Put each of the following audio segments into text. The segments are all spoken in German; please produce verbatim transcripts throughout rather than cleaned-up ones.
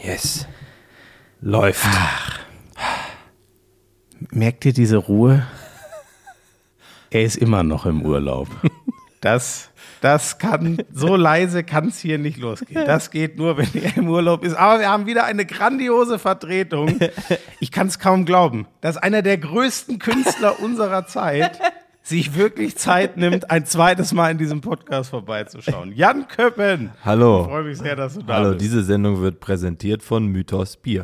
Yes. Läuft. Ach. Merkt ihr diese Ruhe? Er ist immer noch im Urlaub. Das, das kann, so leise kann es hier nicht losgehen. Das geht nur, wenn er im Urlaub ist. Aber wir haben wieder eine grandiose Vertretung. Ich kann es kaum glauben, dass einer der größten Künstler unserer Zeit sich wirklich Zeit nimmt, ein zweites Mal in diesem Podcast vorbeizuschauen. Jan Köppen. Hallo. Ich freue mich sehr, dass du da Hallo, bist. diese Sendung wird präsentiert von Mythos Bier.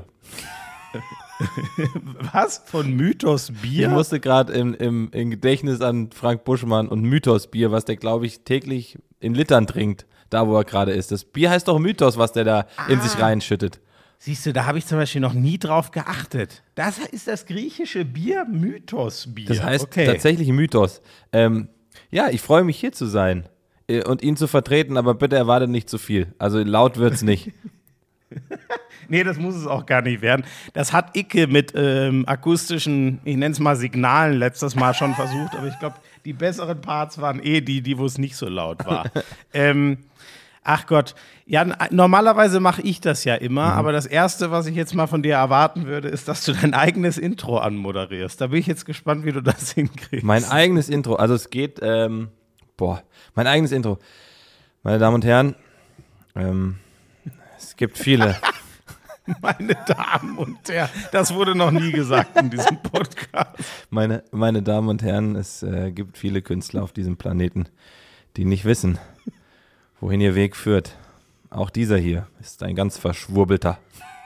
Was? Von Mythos Bier? Ich musste gerade im, im, im Gedächtnis an Frank Buschmann und Mythos Bier, was der, glaube ich, täglich in Litern trinkt, da wo er gerade ist. Das Bier heißt doch Mythos, was der da ah. in sich reinschüttet. Siehst du, da habe ich zum Beispiel noch nie drauf geachtet. Das ist das griechische Bier, Mythos-Bier. Das heißt okay. tatsächlich Mythos. Ähm, ja, ich freue mich hier zu sein äh, und ihn zu vertreten, aber bitte erwartet nicht zu viel. Also laut wird's nicht. Nee, das muss es auch gar nicht werden. Das hat Icke mit ähm, akustischen, ich nenne es mal Signalen, letztes Mal schon versucht, aber ich glaube, die besseren Parts waren eh die, die wo es nicht so laut war. ähm, Ach Gott, ja, normalerweise mache ich das ja immer, mhm. aber das Erste, was ich jetzt mal von dir erwarten würde, ist, dass du dein eigenes Intro anmoderierst. Da bin ich jetzt gespannt, wie du das hinkriegst. Mein eigenes Intro, also es geht, ähm, boah, mein eigenes Intro. Meine Damen und Herren, ähm, es gibt viele. Meine Damen und Herren, das wurde noch nie gesagt in diesem Podcast. Meine, meine Damen und Herren, es äh, gibt viele Künstler auf diesem Planeten, die nicht wissen, wohin ihr Weg führt. Auch dieser hier ist ein ganz verschwurbelter.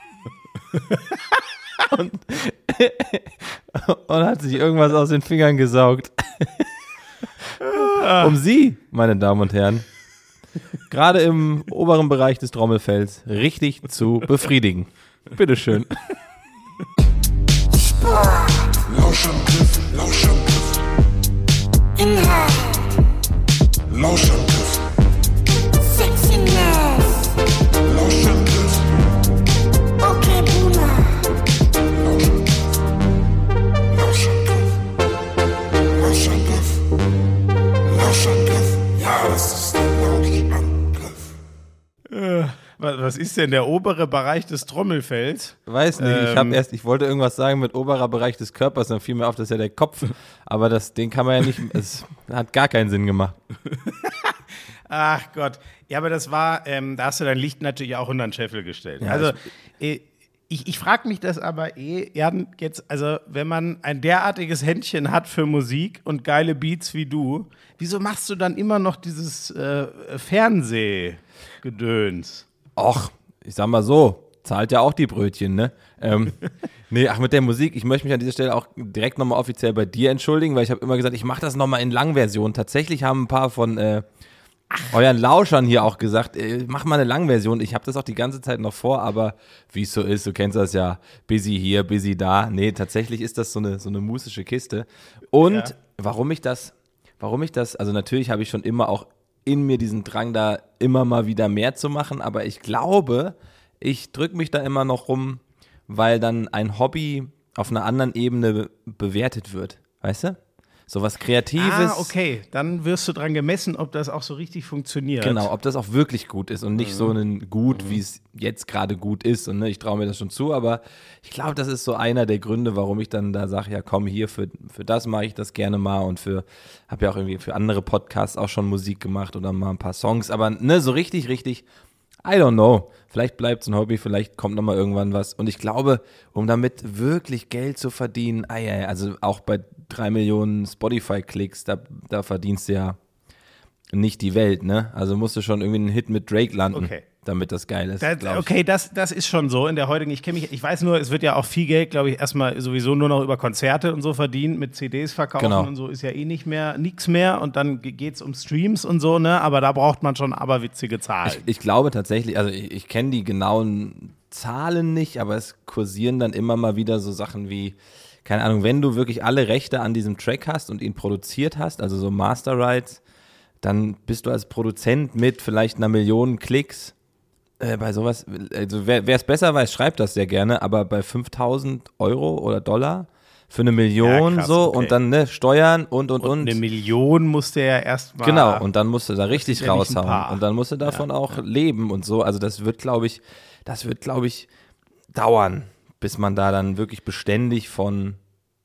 und, und hat sich irgendwas aus den Fingern gesaugt. Um Sie, meine Damen und Herren, gerade im oberen Bereich des Trommelfells richtig zu befriedigen. Bitteschön. Lauschangriff, Lauschangriff. Inhalt. Lauschangriff. Sexiness. Lauschangriff. Okay, Boomer. Lauschangriff. Lauschangriff. Lauschangriff. Ja, das ist der Lauschangriff. Äh, was ist denn der obere Bereich des Trommelfells? Weiß nicht, ähm, ich habe erst, ich wollte irgendwas sagen mit oberer Bereich des Körpers, dann fiel mir auf, das ist ja der Kopf, aber das, den kann man ja nicht, es hat gar keinen Sinn gemacht. Ach Gott, ja, aber das war, ähm, da hast du dein Licht natürlich auch unter den Scheffel gestellt. Ja, also, äh, ich, ich frage mich das aber eh, Jan, jetzt, also wenn man ein derartiges Händchen hat für Musik und geile Beats wie du, wieso machst du dann immer noch dieses äh, Fernsehgedöns? Och, ich sag mal so, zahlt ja auch die Brötchen, ne? Ähm, nee, ach, mit der Musik, ich möchte mich an dieser Stelle auch direkt nochmal offiziell bei dir entschuldigen, weil ich habe immer gesagt, ich mache das nochmal in Langversion. Tatsächlich haben ein paar von äh, euren Lauschern hier auch gesagt, äh, mach mal eine Langversion. Ich habe das auch die ganze Zeit noch vor, aber wie es so ist, du kennst das ja, busy hier, busy da. Nee, tatsächlich ist das so eine, so eine musische Kiste. Und ja. warum ich das, warum ich das, also natürlich habe ich schon immer auch in mir diesen Drang, da immer mal wieder mehr zu machen, aber ich glaube, ich drücke mich da immer noch rum, weil dann ein Hobby auf einer anderen Ebene bewertet wird, weißt du? So was Kreatives. Ah, okay, dann wirst du dran gemessen, ob das auch so richtig funktioniert. Genau, ob das auch wirklich gut ist und nicht mhm. so ein Gut, mhm. wie es jetzt gerade gut ist. Und ne, ich traue mir das schon zu, aber ich glaube, das ist so einer der Gründe, warum ich dann da sage, ja komm, hier, für, für das mache ich das gerne mal und für, habe ja auch irgendwie für andere Podcasts auch schon Musik gemacht oder mal ein paar Songs, aber ne, so richtig, richtig, I don't know. Vielleicht bleibt es ein Hobby, vielleicht kommt nochmal irgendwann was. Und ich glaube, um damit wirklich Geld zu verdienen, ah ja, also auch bei drei Millionen Spotify-Klicks, da, da verdienst du ja nicht die Welt, ne? Also musst du schon irgendwie einen Hit mit Drake landen, okay. damit das geil ist. Das, okay, das, das ist schon so in der heutigen, ich kenne mich, ich weiß nur, es wird ja auch viel Geld, glaube ich, erstmal sowieso nur noch über Konzerte und so verdient, mit C Ds verkaufen genau. und so ist ja eh nicht mehr, nix mehr und dann geht es um Streams und so, ne? Aber da braucht man schon aberwitzige Zahlen. Ich, ich glaube tatsächlich, also ich, ich kenne die genauen Zahlen nicht, aber es kursieren dann immer mal wieder so Sachen wie, keine Ahnung, wenn du wirklich alle Rechte an diesem Track hast und ihn produziert hast, also so Master Rights, dann bist du als Produzent mit vielleicht einer Million Klicks äh, bei sowas, also wer es besser weiß, schreibt das sehr gerne, aber bei fünftausend Euro oder Dollar für eine Million ja, krass, so okay. und dann ne, Steuern und, und, und. Und eine Million musste ja erstmal. Genau, und dann musst du da richtig ja raushauen und dann musst du davon ja, auch ja. leben und so, also das wird, glaube ich, das wird, glaube ich, dauern, bis man da dann wirklich beständig von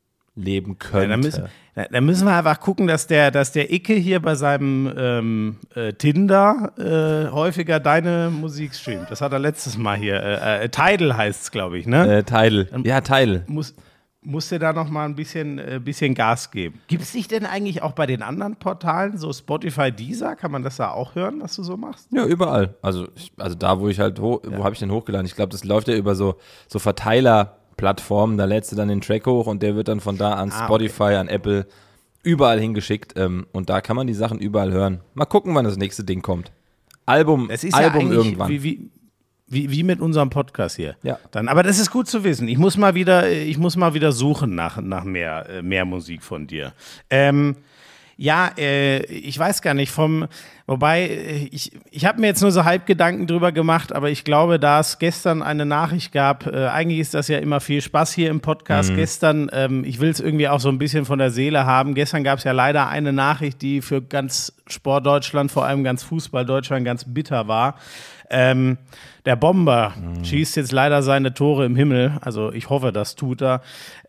leben könnte. Ja, da, müssen, da, da müssen wir einfach gucken, dass der, dass der Icke hier bei seinem ähm, äh, Tinder äh, häufiger deine Musik streamt. Das hat er letztes Mal hier. Äh, äh, Tidal heißt es, glaube ich, ne? Äh, Tidal. Ja, Tidal. Muss, musst du da noch mal ein bisschen, äh, bisschen Gas geben. Gibt es dich denn eigentlich auch bei den anderen Portalen, so Spotify, Deezer, kann man das da auch hören, was du so machst? Ja, überall. Also, ich, also da, wo ich halt, ho- wo habe ich den hochgeladen? Ich glaube, das läuft ja über so, so Verteiler- Plattformen, da lädst du dann den Track hoch und der wird dann von da an Ah, Spotify, okay. an Apple, überall hingeschickt ähm, und da kann man die Sachen überall hören. Mal gucken, wann das nächste Ding kommt. Album, Es ist Album ja eigentlich irgendwann. Wie, wie, wie, wie mit unserem Podcast hier. Ja. Dann, aber das ist gut zu wissen. Ich muss mal wieder, ich muss mal wieder suchen nach, nach mehr, äh, mehr Musik von dir. Ähm, ja, äh, ich weiß gar nicht, vom, wobei, äh, ich, ich habe mir jetzt nur so halb Gedanken drüber gemacht, aber ich glaube, da es gestern eine Nachricht gab, äh, eigentlich ist das ja immer viel Spaß hier im Podcast. Gestern, ähm, ich will es irgendwie auch so ein bisschen von der Seele haben, gestern gab es ja leider eine Nachricht, die für ganz Sportdeutschland, vor allem ganz Fußball-Deutschland ganz bitter war. Ähm, der Bomber schießt jetzt leider seine Tore im Himmel, also ich hoffe, das tut er.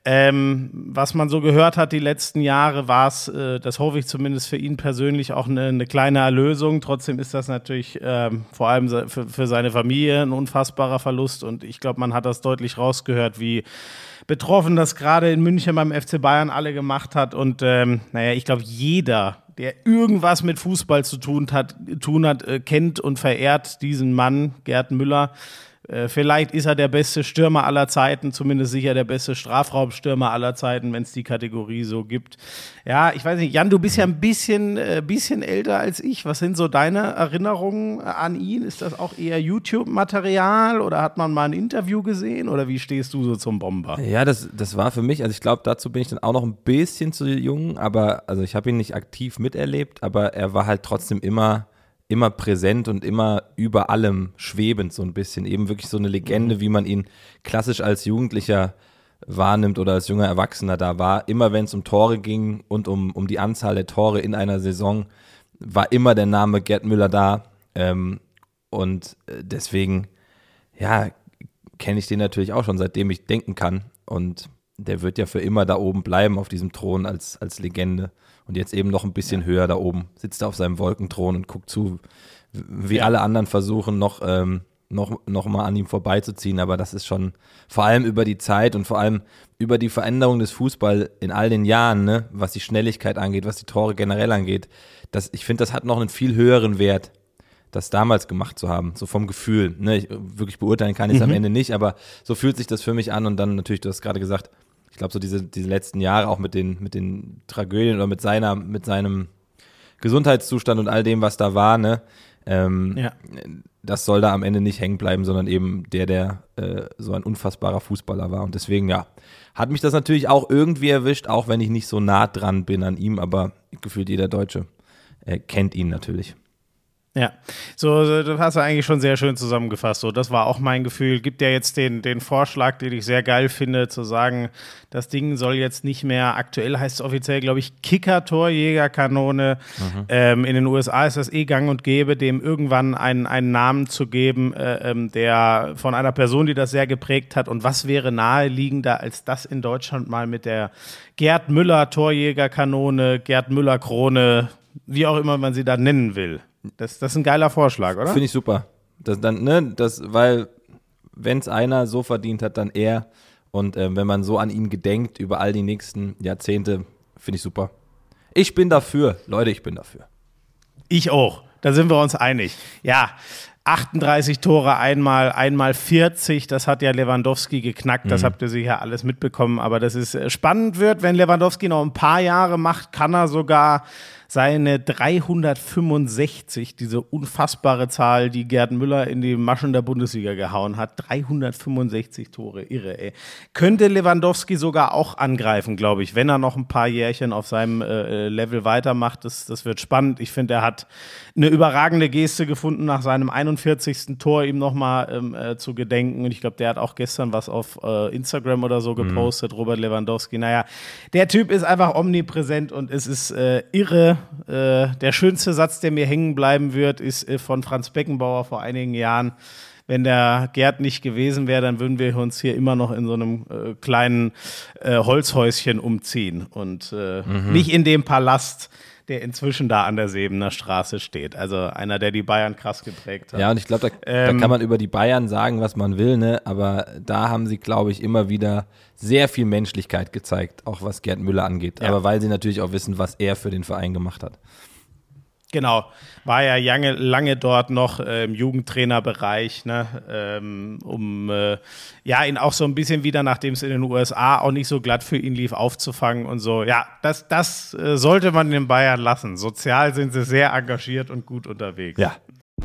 Ähm, was man so gehört hat die letzten Jahre, war es, äh, das hoffe ich zumindest für ihn persönlich, auch eine, eine kleine Erlösung. Trotzdem ist das natürlich ähm, vor allem se- für, für seine Familie ein unfassbarer Verlust und ich glaube, man hat das deutlich rausgehört, wie betroffen das gerade in München beim F C Bayern alle gemacht hat und ähm, naja, ich glaube, jeder, der irgendwas mit Fußball zu tun hat, tun hat äh, kennt und verehrt diesen Mann, Gerd Müller. Äh, vielleicht ist er der beste Stürmer aller Zeiten, zumindest sicher der beste Strafraumstürmer aller Zeiten, wenn es die Kategorie so gibt. Ja, ich weiß nicht, Jan, du bist ja ein bisschen, äh, bisschen älter als ich. Was sind so deine Erinnerungen an ihn? Ist das auch eher YouTube-Material oder hat man mal ein Interview gesehen oder wie stehst du so zum Bomber? Ja, das, das war für mich, also ich glaube, dazu bin ich dann auch noch ein bisschen zu jung, aber also ich habe ihn nicht aktiv miterlebt, aber er war halt trotzdem immer, immer präsent und immer über allem schwebend so ein bisschen. Eben wirklich so eine Legende, wie man ihn klassisch als Jugendlicher wahrnimmt oder als junger Erwachsener da war. Immer wenn es um Tore ging und um, um die Anzahl der Tore in einer Saison, war immer der Name Gerd Müller da. Ähm, und äh, deswegen, ja, kenne ich den natürlich auch schon, seitdem ich denken kann. Und der wird ja für immer da oben bleiben auf diesem Thron als, als Legende. Und jetzt eben noch ein bisschen höher da oben. Sitzt er auf seinem Wolkenthron und guckt zu, wie Ja. alle anderen versuchen, noch, ähm, noch, noch mal an ihm vorbeizuziehen. Aber das ist schon vor allem über die Zeit und vor allem über die Veränderung des Fußball in all den Jahren, ne, was die Schnelligkeit angeht, was die Tore generell angeht. Das, ich finde, das hat noch einen viel höheren Wert, das damals gemacht zu haben, so vom Gefühl. Ne, ich, wirklich beurteilen kann ich es am Ende nicht, aber so fühlt sich das für mich an. Und dann natürlich, du hast gerade gesagt, ich glaube, so diese, diese letzten Jahre auch mit den, mit den Tragödien oder mit seiner, mit seinem Gesundheitszustand und all dem, was da war, ne, ähm, Ja. das soll da am Ende nicht hängen bleiben, sondern eben der, der äh, so ein unfassbarer Fußballer war. Und deswegen, ja, hat mich das natürlich auch irgendwie erwischt, auch wenn ich nicht so nah dran bin an ihm, aber gefühlt jeder Deutsche äh, kennt ihn natürlich. Ja, so, so, das hast du eigentlich schon sehr schön zusammengefasst. So, das war auch mein Gefühl. Gibt ja jetzt den, den Vorschlag, den ich sehr geil finde, zu sagen, das Ding soll jetzt nicht mehr, aktuell heißt es offiziell, glaube ich, Kicker-Torjägerkanone. Mhm. Ähm, in den U S A ist das eh gang und gäbe, dem irgendwann einen, einen Namen zu geben, äh, ähm, der von einer Person, die das sehr geprägt hat. Und was wäre naheliegender, als das in Deutschland mal mit der Gerd Müller Torjägerkanone, Gerd Müller Krone, wie auch immer man sie da nennen will. Das, das ist ein geiler Vorschlag, oder? Finde ich super. Das dann, ne, das, weil, wenn es einer so verdient hat, dann er. Und äh, wenn man so an ihn gedenkt über all die nächsten Jahrzehnte, finde ich super. Ich bin dafür. Leute, ich bin dafür. Ich auch. Da sind wir uns einig. Ja, achtunddreißig Tore einmal, einmal vierzig, das hat ja Lewandowski geknackt, das Mhm. habt ihr sicher alles mitbekommen, aber dass es äh, spannend wird, wenn Lewandowski noch ein paar Jahre macht, kann er sogar seine dreihundertfünfundsechzig, diese unfassbare Zahl, die Gerd Müller in die Maschen der Bundesliga gehauen hat, dreihundertfünfundsechzig Tore, irre, ey. Könnte Lewandowski sogar auch angreifen, glaube ich, wenn er noch ein paar Jährchen auf seinem äh, Level weitermacht, das, das wird spannend. Ich finde, er hat eine überragende Geste gefunden, nach seinem einundvierzigsten Tor ihm nochmal ähm, äh, zu gedenken. Und ich glaube, der hat auch gestern was auf äh, Instagram oder so gepostet, mhm. Robert Lewandowski. Naja, der Typ ist einfach omnipräsent und es ist äh, irre. Äh, der schönste Satz, der mir hängen bleiben wird, ist äh, von Franz Beckenbauer vor einigen Jahren. wenn der Gerd nicht gewesen wäre, dann würden wir uns hier immer noch in so einem äh, kleinen äh, Holzhäuschen umziehen und äh, mhm. nicht in dem Palast, der inzwischen da an der Sebener Straße steht. Also einer, der die Bayern krass geprägt hat. Ja, und ich glaube, da, Ähm, da kann man über die Bayern sagen, was man will, ne? Aber da haben sie, glaube ich, immer wieder sehr viel Menschlichkeit gezeigt, auch was Gerd Müller angeht. Ja. Aber weil sie natürlich auch wissen, was er für den Verein gemacht hat. Genau, war ja lange, lange dort noch äh, im Jugendtrainerbereich, ne, ähm, um äh, ja ihn auch so ein bisschen wieder, nachdem es in den U S A auch nicht so glatt für ihn lief, aufzufangen und so. Ja, das, das äh, sollte man den Bayern lassen. Sozial sind sie sehr engagiert und gut unterwegs. Ja.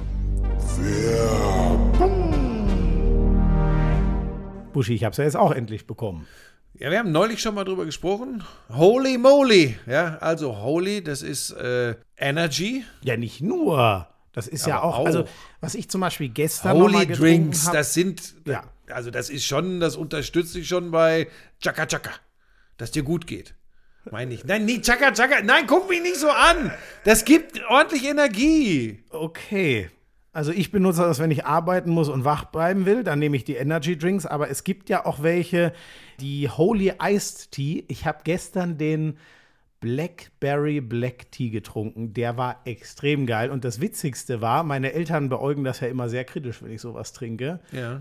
Buschi, ich habe es ja jetzt auch endlich bekommen. Ja, wir haben neulich schon mal drüber gesprochen. Holy moly. Ja, also Holy, das ist äh, Energy. Ja, nicht nur. Das ist ja Aber auch, auch. also was ich zum Beispiel gestern noch mal Holy getrunken Drinks, hab, das sind, Ja. also das ist schon, das unterstützt dich schon bei Chaka Chaka, dass dir gut geht. Meine ich. Nein, nicht Chaka Chaka. Nein, guck mich nicht so an. Das gibt ordentlich Energie. Okay. Also ich benutze das, wenn ich arbeiten muss und wach bleiben will, dann nehme ich die Energy Drinks, aber es gibt ja auch welche, die Holy Iced Tea. Ich habe gestern den Blackberry Black Tea getrunken, der war extrem geil und das Witzigste war, meine Eltern beäugen das ja immer sehr kritisch, wenn ich sowas trinke. Ja.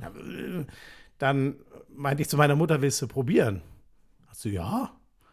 Dann meinte ich zu meiner Mutter, willst du probieren? Hat sie, ja.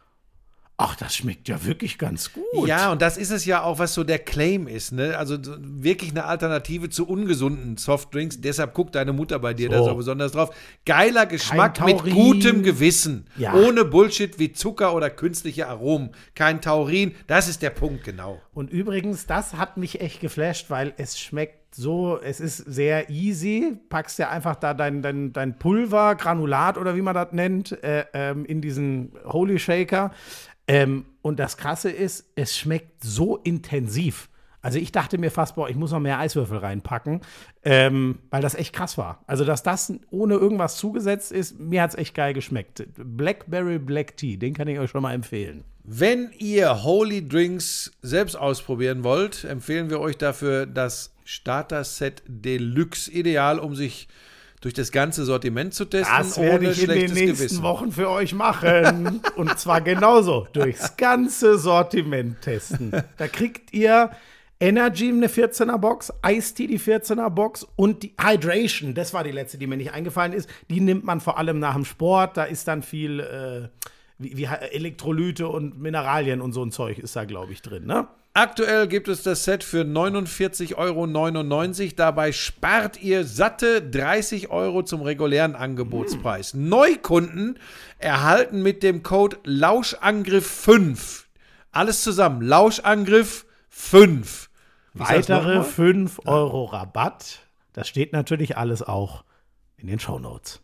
Ach, das schmeckt ja wirklich ganz gut. Ja, und das ist es ja auch, was so der Claim ist, ne? Also so wirklich eine Alternative zu ungesunden Softdrinks. Deshalb guckt deine Mutter bei dir So. da so besonders drauf. Geiler Geschmack mit Taurin. gutem Gewissen. Ja. Ohne Bullshit wie Zucker oder künstliche Aromen. Kein Taurin. Das ist der Punkt, genau. Und übrigens, das hat mich echt geflasht, weil es schmeckt so, es ist sehr easy. Packst ja einfach da dein, dein, dein Pulver, Granulat oder wie man das nennt, äh, ähm, in diesen Holy Shaker. Ähm, und das Krasse ist, es schmeckt so intensiv. Also ich dachte mir fast, boah, ich muss noch mehr Eiswürfel reinpacken, ähm, weil das echt krass war. Also dass das ohne irgendwas zugesetzt ist, mir hat es echt geil geschmeckt. Blackberry Black Tea, den kann ich euch schon mal empfehlen. Wenn ihr Holy Drinks selbst ausprobieren wollt, empfehlen wir euch dafür das Starter-Set Deluxe. Ideal, um sich durch das ganze Sortiment zu testen, Das werde ohne ich in den schlechtes nächsten Gewissen. Wochen für euch machen. Und zwar genauso. Durchs ganze Sortiment testen. Da kriegt ihr Energy eine vierzehner Box, Ice Tea die vierzehner Box und die Hydration, das war die letzte, die mir nicht eingefallen ist. Die nimmt man vor allem nach dem Sport. Da ist dann viel äh, wie, wie Elektrolyte und Mineralien und so ein Zeug ist da, glaube ich, drin, ne? Aktuell gibt es das Set für neunundvierzig Euro neunundneunzig. Dabei spart ihr satte dreißig Euro zum regulären Angebotspreis. Mm. Neukunden erhalten mit dem Code Lauschangriff fünf. Alles zusammen. Lauschangriff fünf. Ich sag's noch Weitere mal. fünf Euro Rabatt. Das steht natürlich alles auch in den Shownotes.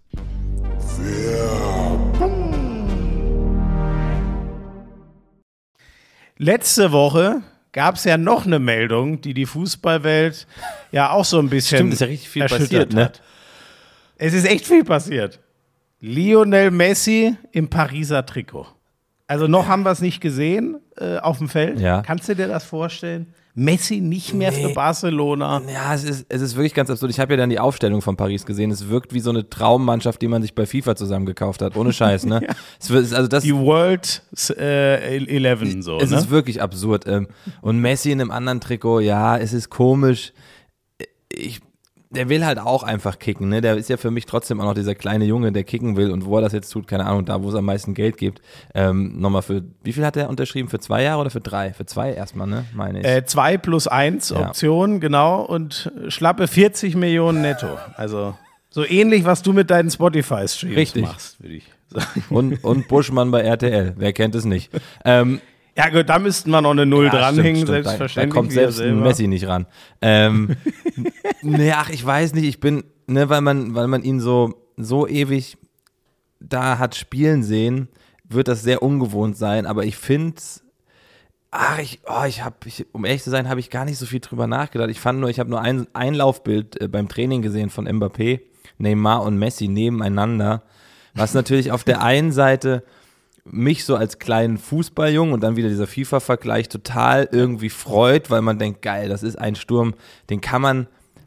Letzte Woche gab es ja noch eine Meldung, die die Fußballwelt ja auch so ein bisschen Stimmt, ist ja richtig viel erschüttert passiert, ne? hat. Es ist echt viel passiert. Lionel Messi im Pariser Trikot. Also noch haben wir es nicht gesehen äh, auf dem Feld. Ja. Kannst du dir das vorstellen? Messi nicht mehr Nee. für Barcelona. Ja, es ist, es ist wirklich ganz absurd. Ich habe ja dann die Aufstellung von Paris gesehen. Es wirkt wie so eine Traummannschaft, die man sich bei FIFA zusammengekauft hat. Ohne Scheiß, ne? Es wird, also das, Die World äh, elf so, es ne? ist wirklich absurd. Ähm, Und Messi in einem anderen Trikot, ja, es ist komisch. Ich, der will halt auch einfach kicken, ne? Der ist ja für mich trotzdem auch noch dieser kleine Junge, der kicken will. Und wo er das jetzt tut, keine Ahnung, da wo es am meisten Geld gibt. Ähm, nochmal für, wie viel hat er unterschrieben? Für zwei Jahre oder für drei? Für zwei erstmal, ne? Meine ich. Äh, zwei plus eins Ja. Option, genau. Und schlappe vierzig Millionen netto. Also so ähnlich, was du mit deinen Spotify-Streams Richtig. machst, würde ich sagen. Und, und Buschmann bei R T L. Wer kennt es nicht? Ähm, Ja gut, da müssten wir noch eine Null Ja, dranhängen, stimmt, stimmt. selbstverständlich. Da, da kommt wie er selbst ein selber. Messi nicht ran. Ähm, nee, ach, ich weiß nicht, ich bin, ne, weil man, weil man ihn so, so ewig da hat spielen sehen, wird das sehr ungewohnt sein, aber ich finde, ach, ich, oh, ich habe, ich, um ehrlich zu sein, habe ich gar nicht so viel drüber nachgedacht. Ich fand nur, ich habe nur ein Einlaufbild äh, beim Training gesehen von Mbappé, Neymar und Messi nebeneinander, was natürlich auf der einen Seite mich so als kleinen Fußballjungen und dann wieder dieser FIFA-Vergleich total irgendwie freut, weil man denkt, geil, das ist ein Sturm, den kann man,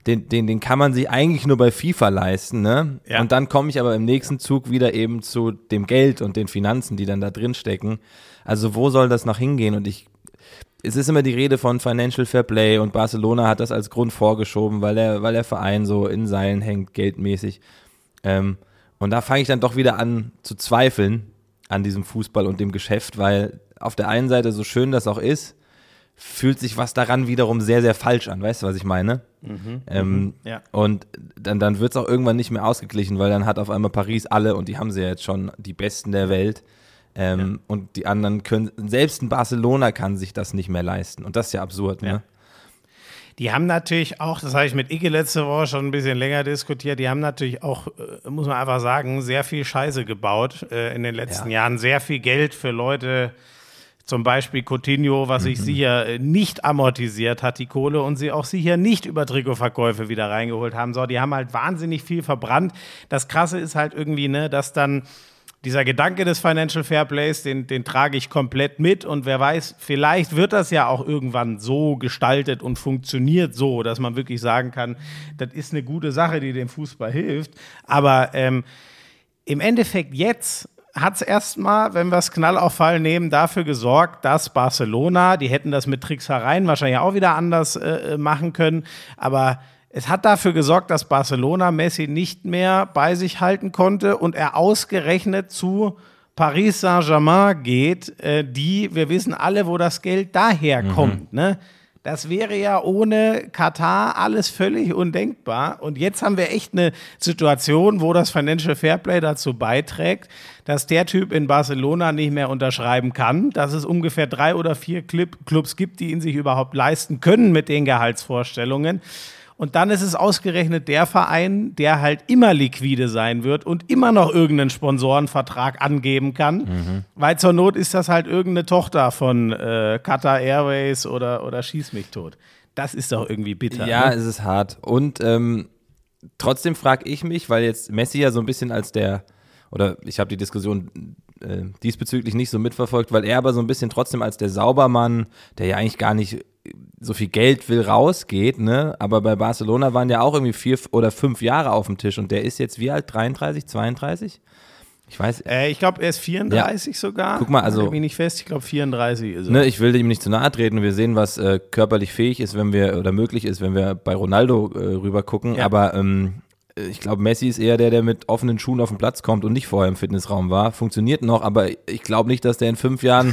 den, den, den kann man sich eigentlich nur bei FIFA leisten, ne? Ja. Und dann komme ich aber im nächsten Zug wieder eben zu dem Geld und den Finanzen, die dann da drin stecken. Also wo soll das noch hingehen? Und ich, es ist immer die Rede von Financial Fair Play und Barcelona hat das als Grund vorgeschoben, weil der, weil der Verein so in Seilen hängt, geldmäßig. Ähm, und da fange ich dann doch wieder an zu zweifeln an diesem Fußball und dem Geschäft, weil auf der einen Seite, so schön das auch ist, fühlt sich was daran wiederum sehr, sehr falsch an. Weißt du, was ich meine? Mhm, ähm, ja. Und dann, dann wird es auch irgendwann nicht mehr ausgeglichen, weil dann hat auf einmal Paris alle, und die haben sie ja jetzt schon, die Besten der Welt. Ähm, ja. Und die anderen können, selbst ein Barcelona kann sich das nicht mehr leisten. Und das ist ja absurd, Ja. ne? Die haben natürlich auch, das habe ich mit Icke letzte Woche schon ein bisschen länger diskutiert, die haben natürlich auch, äh, muss man einfach sagen, sehr viel Scheiße gebaut äh, in den letzten Ja. Jahren. Sehr viel Geld für Leute, zum Beispiel Coutinho, was sich sicher äh, nicht amortisiert hat, die Kohle, und sie auch sicher nicht über Trikotverkäufe wieder reingeholt haben. So, die haben halt wahnsinnig viel verbrannt. Das Krasse ist halt irgendwie, ne, dass dann dieser Gedanke des Financial Fairplays, den, den trage ich komplett mit, und wer weiß, vielleicht wird das ja auch irgendwann so gestaltet und funktioniert so, dass man wirklich sagen kann, das ist eine gute Sache, die dem Fußball hilft. Aber ähm, im Endeffekt jetzt hat es erstmal, wenn wir es Knall auf Fall nehmen, dafür gesorgt, dass Barcelona, die hätten das mit Tricksereien wahrscheinlich auch wieder anders äh, machen können, aber es hat dafür gesorgt, dass Barcelona Messi nicht mehr bei sich halten konnte und er ausgerechnet zu Paris Saint-Germain geht, äh, die, wir wissen alle, wo das Geld daher kommt, ne? Das wäre ja ohne Katar alles völlig undenkbar. Und jetzt haben wir echt eine Situation, wo das Financial Fairplay dazu beiträgt, dass der Typ in Barcelona nicht mehr unterschreiben kann, dass es ungefähr drei oder vier Clubs gibt, die ihn sich überhaupt leisten können mit den Gehaltsvorstellungen. Und dann ist es ausgerechnet der Verein, der halt immer liquide sein wird und immer noch irgendeinen Sponsorenvertrag angeben kann, mhm. weil zur Not ist das halt irgendeine Tochter von äh, Qatar Airways oder, oder Schieß mich tot. Das ist doch irgendwie bitter. Ja, ne? es ist hart. Und ähm, trotzdem frage ich mich, weil jetzt Messi ja so ein bisschen als der, oder ich habe die Diskussion äh, diesbezüglich nicht so mitverfolgt, weil er aber so ein bisschen trotzdem als der Saubermann, der ja eigentlich gar nicht so viel Geld will, rausgeht, ne? Aber bei Barcelona waren ja auch irgendwie vier oder fünf Jahre auf dem Tisch und der ist jetzt wie alt? dreiunddreißig, zweiunddreißig? Ich weiß. Äh, ich glaube, er ist vierunddreißig ja. sogar. Guck mal, also. Ich bin nicht fest, ich glaube vierunddreißig ist er. Ne, ich will ihm nicht zu nahe treten. Wir sehen, was äh, körperlich fähig ist, wenn wir, oder möglich ist, wenn wir bei Ronaldo äh, rüber gucken. Ja. Aber ähm, ich glaube, Messi ist eher der, der mit offenen Schuhen auf den Platz kommt und nicht vorher im Fitnessraum war. Funktioniert noch, aber ich glaube nicht, dass der in fünf Jahren.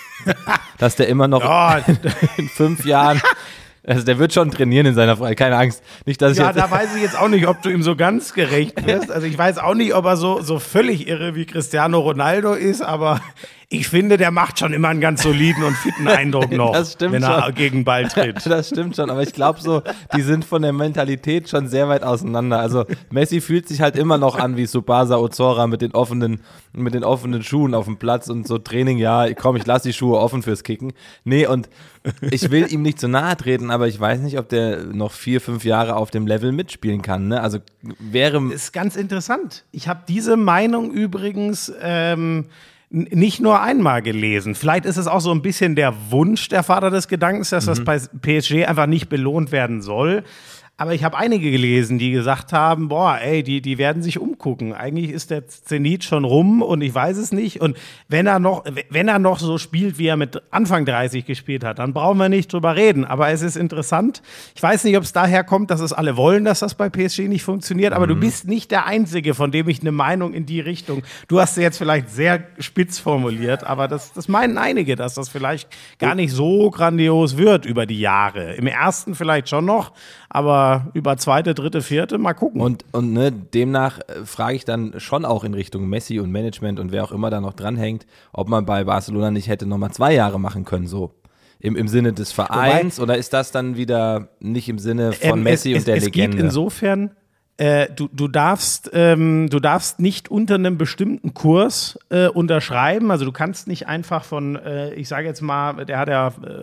dass der immer noch oh. in fünf Jahren, also der wird schon trainieren in seiner Freizeit, keine Angst. Nicht, dass ich ja, jetzt da weiß ich jetzt auch nicht, ob du ihm so ganz gerecht wirst. Also ich weiß auch nicht, ob er so, so völlig irre wie Cristiano Ronaldo ist, aber ich finde, der macht schon immer einen ganz soliden und fitten Eindruck noch, das stimmt wenn er schon. gegen Ball tritt. Das stimmt schon, aber ich glaube so, die sind von der Mentalität schon sehr weit auseinander. Also Messi fühlt sich halt immer noch an wie Tsubasa Ozora mit den offenen, mit den offenen Schuhen auf dem Platz und so Training, ja, komm, ich lasse die Schuhe offen fürs Kicken. Nee, und ich will ihm nicht zu nahe treten, aber ich weiß nicht, ob der noch vier, fünf Jahre auf dem Level mitspielen kann. Ne? Also wäre... Das ist ganz interessant. Ich habe diese Meinung übrigens... Ähm, nicht nur einmal gelesen. Vielleicht ist es auch so ein bisschen der Wunsch der Vater des Gedankens, dass das bei P S G einfach nicht belohnt werden soll. Aber ich habe einige gelesen, die gesagt haben, boah, ey, die, die werden sich umgucken. Eigentlich ist der Zenit schon rum und ich weiß es nicht. Und wenn er noch, wenn er noch so spielt, wie er mit Anfang dreißig gespielt hat, dann brauchen wir nicht drüber reden. Aber es ist interessant. Ich weiß nicht, ob es daher kommt, dass es alle wollen, dass das bei P S G nicht funktioniert. Aber mhm. du bist nicht der Einzige, von dem ich eine Meinung in die Richtung, du hast sie jetzt vielleicht sehr spitz formuliert, aber das, das meinen einige, dass das vielleicht gar nicht so grandios wird über die Jahre. Im ersten vielleicht schon noch, aber über zweite, dritte, vierte, mal gucken. Und, und ne, demnach äh, frage ich dann schon auch in Richtung Messi und Management und wer auch immer da noch dranhängt, ob man bei Barcelona nicht hätte nochmal zwei Jahre machen können, so. Im, im Sinne des Vereins, Wobei, oder ist das dann wieder nicht im Sinne von ähm, Messi es, und der es Legende? Es geht insofern, äh, du, du, darfst, ähm, du darfst nicht unter einem bestimmten Kurs äh, unterschreiben, also du kannst nicht einfach von, äh, ich sage jetzt mal, der hat ja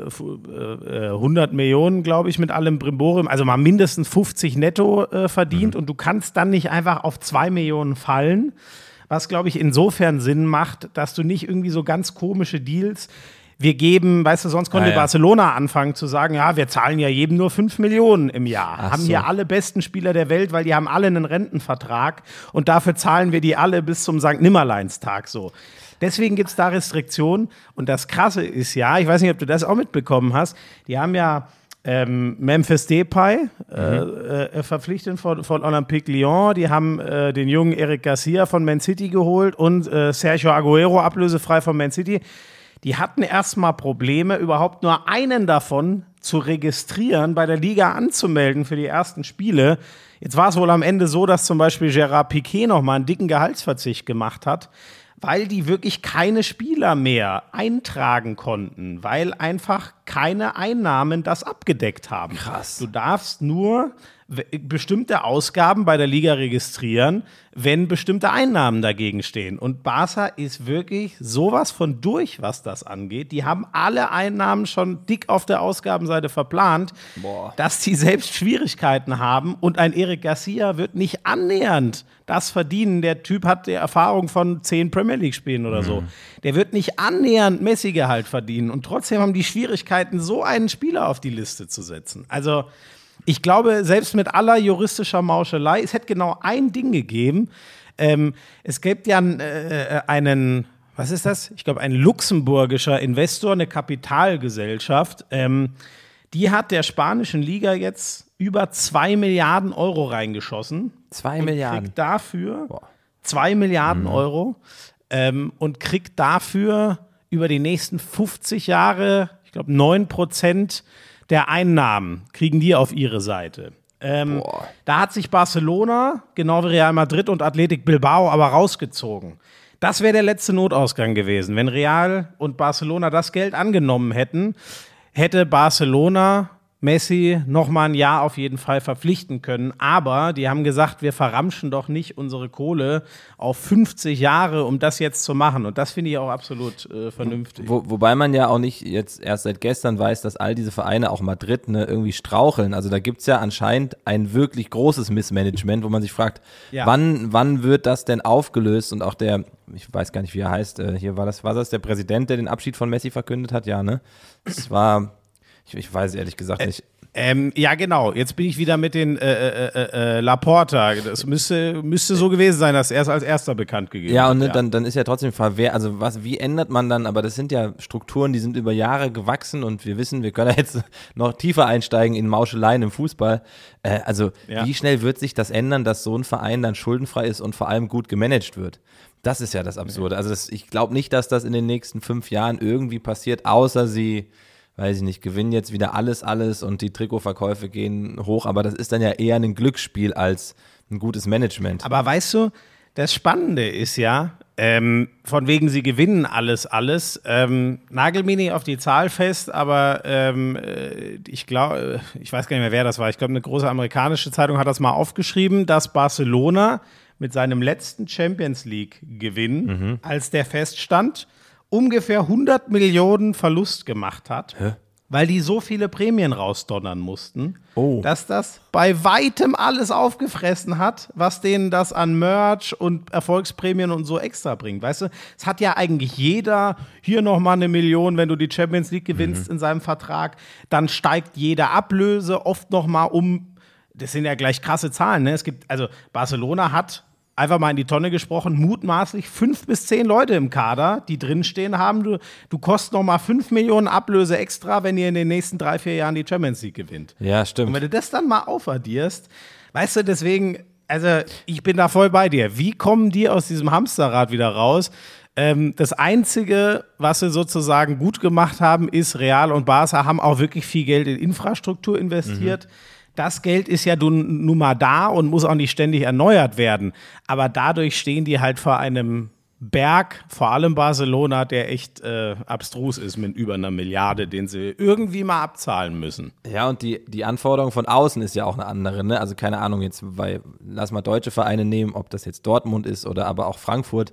äh, hundert Millionen, glaube ich, mit allem Brimborium, also mal mindestens fünfzig netto äh, verdient mhm. und du kannst dann nicht einfach auf zwei Millionen fallen, was, glaube ich, insofern Sinn macht, dass du nicht irgendwie so ganz komische Deals wir geben, weißt du, sonst konnte Ah, ja. Barcelona anfangen zu sagen, ja, wir zahlen ja jedem nur fünf Millionen im Jahr. Ach haben so. hier alle besten Spieler der Welt, weil die haben alle einen Rentenvertrag und dafür zahlen wir die alle bis zum Sankt Nimmerleinstag so. Deswegen gibt es da Restriktionen und das Krasse ist ja, ich weiß nicht, ob du das auch mitbekommen hast, die haben ja ähm, Memphis Depay äh, äh, verpflichtet von, von Olympique Lyon, die haben äh, den jungen Eric Garcia von Man City geholt und äh, Sergio Aguero ablösefrei von Man City. Die hatten erstmal Probleme, überhaupt nur einen davon zu registrieren, bei der Liga anzumelden für die ersten Spiele. Jetzt war es wohl am Ende so, dass zum Beispiel Gerard Piqué nochmal einen dicken Gehaltsverzicht gemacht hat, weil die wirklich keine Spieler mehr eintragen konnten, weil einfach keine Einnahmen das abgedeckt haben. Krass. Du darfst nur w- bestimmte Ausgaben bei der Liga registrieren, wenn bestimmte Einnahmen dagegen stehen. Und Barca ist wirklich sowas von durch, was das angeht. Die haben alle Einnahmen schon dick auf der Ausgabenseite verplant, Boah. dass die selbst Schwierigkeiten haben. Und ein Eric Garcia wird nicht annähernd das verdienen. Der Typ hat die Erfahrung von zehn Premier League-Spielen oder so. Der wird nicht annähernd Messi-Gehalt verdienen. Und trotzdem haben die Schwierigkeiten, so einen Spieler auf die Liste zu setzen. Also ich glaube, selbst mit aller juristischer Mauschelei, es hätte genau ein Ding gegeben. Ähm, es gibt ja äh, einen, was ist das? Ich glaube, ein luxemburgischer Investor, eine Kapitalgesellschaft. Ähm, die hat der spanischen Liga jetzt über zwei Milliarden Euro reingeschossen. Zwei und Milliarden. Kriegt dafür Boah. zwei Milliarden Euro ähm, und kriegt dafür über die nächsten fünfzig Jahre, ich glaube, neun Prozent der Einnahmen kriegen die auf ihre Seite. Ähm, Boah. da hat sich Barcelona, genau wie Real Madrid und Athletic Bilbao, aber rausgezogen. Das wäre der letzte Notausgang gewesen. Wenn Real und Barcelona das Geld angenommen hätten, hätte Barcelona Messi noch mal ein Jahr auf jeden Fall verpflichten können. Aber die haben gesagt, wir verramschen doch nicht unsere Kohle auf fünfzig Jahre, um das jetzt zu machen. Und das finde ich auch absolut äh, vernünftig. Wo, wobei man ja auch nicht jetzt erst seit gestern weiß, dass all diese Vereine, auch Madrid, ne, irgendwie straucheln. Also da gibt es ja anscheinend ein wirklich großes Missmanagement, wo man sich fragt, Ja. wann, wann wird das denn aufgelöst? Und auch der, ich weiß gar nicht, wie er heißt, äh, hier war das, war das der Präsident, der den Abschied von Messi verkündet hat? Ja, ne? Es war, ich, ich weiß ehrlich gesagt nicht. Ähm, ja, genau. Jetzt bin ich wieder mit den äh, äh, äh, Laporta. Das müsste, müsste so gewesen sein, dass er es als erster bekannt gegeben Ja, hat. und ne, dann, dann ist ja trotzdem die Frage, wer, also was, wie ändert man dann, aber das sind ja Strukturen, die sind über Jahre gewachsen und wir wissen, wir können ja jetzt noch tiefer einsteigen in Mauscheleien im Fußball. Äh, also Ja. wie schnell wird sich das ändern, dass so ein Verein dann schuldenfrei ist und vor allem gut gemanagt wird? Das ist ja das Absurde. Also das, ich glaube nicht, dass das in den nächsten fünf Jahren irgendwie passiert, außer sie, weiß ich nicht, gewinnen jetzt wieder alles, alles und die Trikotverkäufe gehen hoch, aber das ist dann ja eher ein Glücksspiel als ein gutes Management. Aber weißt du, das Spannende ist ja, ähm, von wegen sie gewinnen alles, alles. Ähm, nagel mir nicht auf die Zahl fest, aber ähm, äh, ich glaube, ich weiß gar nicht mehr, wer das war. Ich glaube, eine große amerikanische Zeitung hat das mal aufgeschrieben, dass Barcelona mit seinem letzten Champions League-Gewinn, als der feststand, ungefähr hundert Millionen Verlust gemacht hat, Hä? weil die so viele Prämien rausdonnern mussten, Oh. dass das bei weitem alles aufgefressen hat, was denen das an Merch und Erfolgsprämien und so extra bringt. Weißt du, es hat ja eigentlich jeder hier nochmal eine Million, wenn du die Champions League gewinnst in seinem Vertrag, dann steigt jede Ablöse oft nochmal um. Das sind ja gleich krasse Zahlen, ne? Es gibt, also Barcelona hat einfach mal in die Tonne gesprochen, mutmaßlich fünf bis zehn Leute im Kader, die drinstehen haben. Du, du kostet noch mal fünf Millionen Ablöse extra, wenn ihr in den nächsten drei, vier Jahren die Champions League gewinnt. Ja, Und stimmt. wenn du das dann mal aufaddierst, weißt du, deswegen, also ich bin da voll bei dir. Wie kommen die aus diesem Hamsterrad wieder raus? Ähm, das Einzige, was sie sozusagen gut gemacht haben, ist, Real und Barca haben auch wirklich viel Geld in Infrastruktur investiert. Das Geld ist ja nun, nun mal da und muss auch nicht ständig erneuert werden. Aber dadurch stehen die halt vor einem Berg, vor allem Barcelona, der echt äh, abstrus ist mit über einer Milliarde, den sie irgendwie mal abzahlen müssen. Ja, und die, die Anforderung von außen ist ja auch eine andere, ne? Also keine Ahnung, jetzt, weil, lass mal deutsche Vereine nehmen, ob das jetzt Dortmund ist oder aber auch Frankfurt.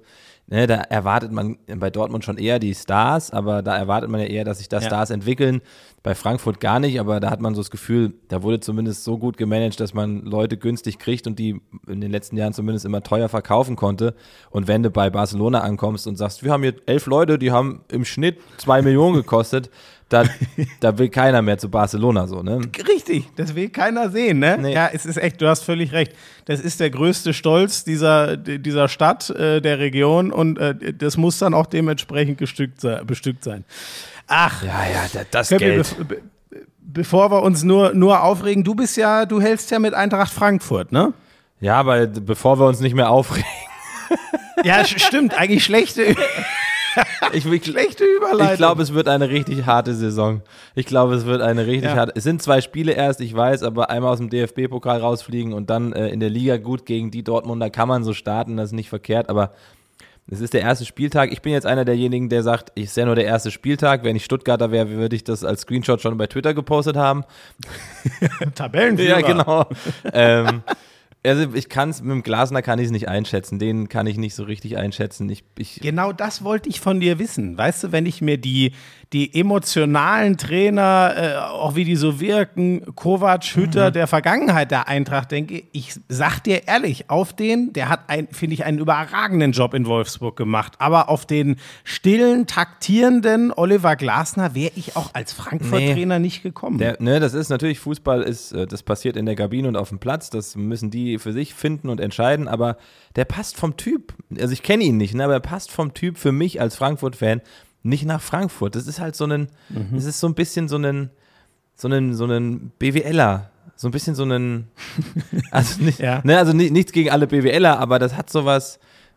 ne, da erwartet man bei Dortmund schon eher die Stars, aber da erwartet man ja eher, dass sich da Ja. Stars entwickeln. Bei Frankfurt gar nicht, aber da hat man so das Gefühl, da wurde zumindest so gut gemanagt, dass man Leute günstig kriegt und die in den letzten Jahren zumindest immer teuer verkaufen konnte. Und wenn du bei Barcelona ankommst und sagst, wir haben hier elf Leute, die haben im Schnitt zwei Millionen gekostet, da, da will keiner mehr zu Barcelona so, ne? Richtig, das will keiner sehen, ne? Nee. Ja, es ist echt, du hast völlig recht. Das ist der größte Stolz dieser, dieser Stadt, äh, der Region und äh, das muss dann auch dementsprechend gestückt se- bestückt sein. Ach, Ja, ja, da- das Köppi, Geld. be- be- bevor wir uns nur, nur aufregen, du bist ja, du hältst ja mit Eintracht Frankfurt, ne? Ja, aber bevor wir uns nicht mehr aufregen. Ja, sch- stimmt, eigentlich schlechte, Ich, ich, schlechte Überleitung. Ich glaube, es wird eine richtig harte Saison. Ich glaube, es wird eine richtig Ja. harte. Es sind zwei Spiele erst, ich weiß, aber einmal aus dem D F B-Pokal rausfliegen und dann äh, in der Liga gut gegen die Dortmunder kann man so starten, das ist nicht verkehrt, aber es ist der erste Spieltag. Ich bin jetzt einer derjenigen, der sagt, ich ist ja nur der erste Spieltag. Wenn ich Stuttgarter wäre, würde ich das als Screenshot schon bei Twitter gepostet haben. Tabellenführer. Ja, genau. ähm, also ich kann es, mit dem Glasner kann ich es nicht einschätzen. Den kann ich nicht so richtig einschätzen. Ich, ich, Genau das wollte ich von dir wissen. Weißt du, wenn ich mir die, die emotionalen Trainer, äh, auch wie die so wirken, Kovac, Hütter der Vergangenheit der Eintracht denke, ich sag dir ehrlich, auf den, der hat, ein, finde ich, einen überragenden Job in Wolfsburg gemacht. Aber auf den stillen, taktierenden Oliver Glasner wäre ich auch als Frankfurt-Trainer nicht gekommen. Der, ne, das ist natürlich, Fußball ist, äh, das passiert in der Kabine und auf dem Platz, das müssen die für sich finden und entscheiden, aber der passt vom Typ, also ich kenne ihn nicht, ne, aber er passt vom Typ für mich als Frankfurt-Fan nicht nach Frankfurt. Das ist halt so ein, Mhm. das ist so ein bisschen so ein, so ein, so ein BWLer, so ein bisschen so ein, also, nicht, Ja. ne, also ni- nichts gegen alle BWLer, aber das hat sowas,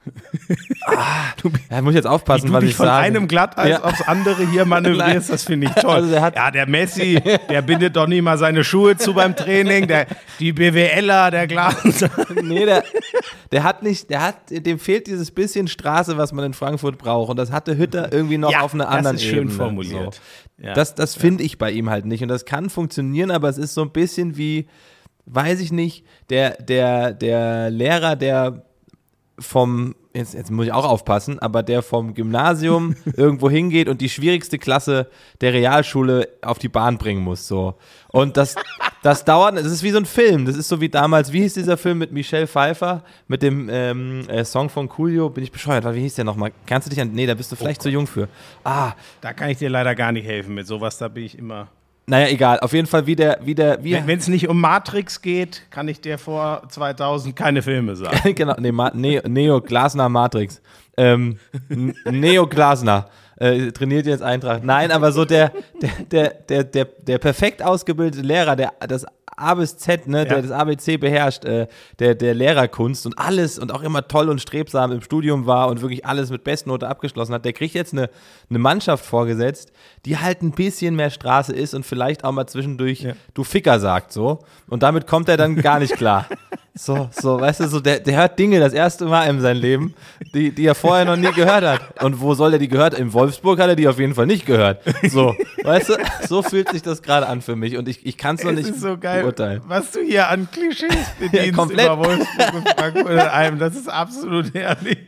ah, ja, muss ich jetzt aufpassen, Wie du was dich ich von sage. einem Glatteis Ja. aufs andere hier manövrierst, das finde ich toll. Also der hat- ja, der Messi, der bindet doch nie mal seine Schuhe zu beim Training. Der, die BWLer, der Glas. Nee, der, der hat nicht, der hat, dem fehlt dieses bisschen Straße, was man in Frankfurt braucht. Und das hatte Hütter irgendwie noch Ja, auf einer das anderen ist schön Ebene. formuliert. So. Ja. Das, das finde ich bei ihm halt nicht. Und das kann funktionieren, aber es ist so ein bisschen wie, weiß ich nicht, der, der, der Lehrer, der vom, jetzt, jetzt muss ich auch aufpassen, aber der vom Gymnasium irgendwo hingeht und die schwierigste Klasse der Realschule auf die Bahn bringen muss, so. Und das, das dauert, das ist wie so ein Film, das ist so wie damals, wie hieß dieser Film mit Michelle Pfeiffer, mit dem ähm, äh, Song von Coolio, bin ich bescheuert, wie hieß der nochmal? Kannst du dich an, nee, da bist du vielleicht zu jung für. Ah, Da kann ich dir leider gar nicht helfen mit sowas, da bin ich immer. naja, egal, auf jeden Fall wie der, wie der, wie Wenn es nicht um Matrix geht, kann ich dir vor zweitausend keine Filme sagen. genau, nee, Ma Neo, Neo Glasner Matrix. Ähm, N- Neo Glasner äh, trainiert jetzt Eintracht. Nein, aber so der, der, der, der, der, der perfekt ausgebildete Lehrer, der das A bis Z, ne, der Ja. das A B C beherrscht, äh, der, der Lehrerkunst und alles und auch immer toll und strebsam im Studium war und wirklich alles mit Bestnote abgeschlossen hat, der kriegt jetzt eine, eine Mannschaft vorgesetzt, die halt ein bisschen mehr Straße ist und vielleicht auch mal zwischendurch Ja. du Ficker sagt, so. Und damit kommt er dann gar nicht klar. So, so, weißt du, so, der, der hört Dinge das erste Mal in seinem Leben, die, die er vorher noch nie gehört hat. Und wo soll er die gehört? In Wolfsburg hat er die auf jeden Fall nicht gehört. So, weißt du, so fühlt sich das gerade an für mich. Und ich, ich kann es noch Es nicht ist so geil, beurteilen. was du hier an Klischees bedienst komplett. über Wolfsburg und Frankfurt in einem. Das ist absolut herrlich.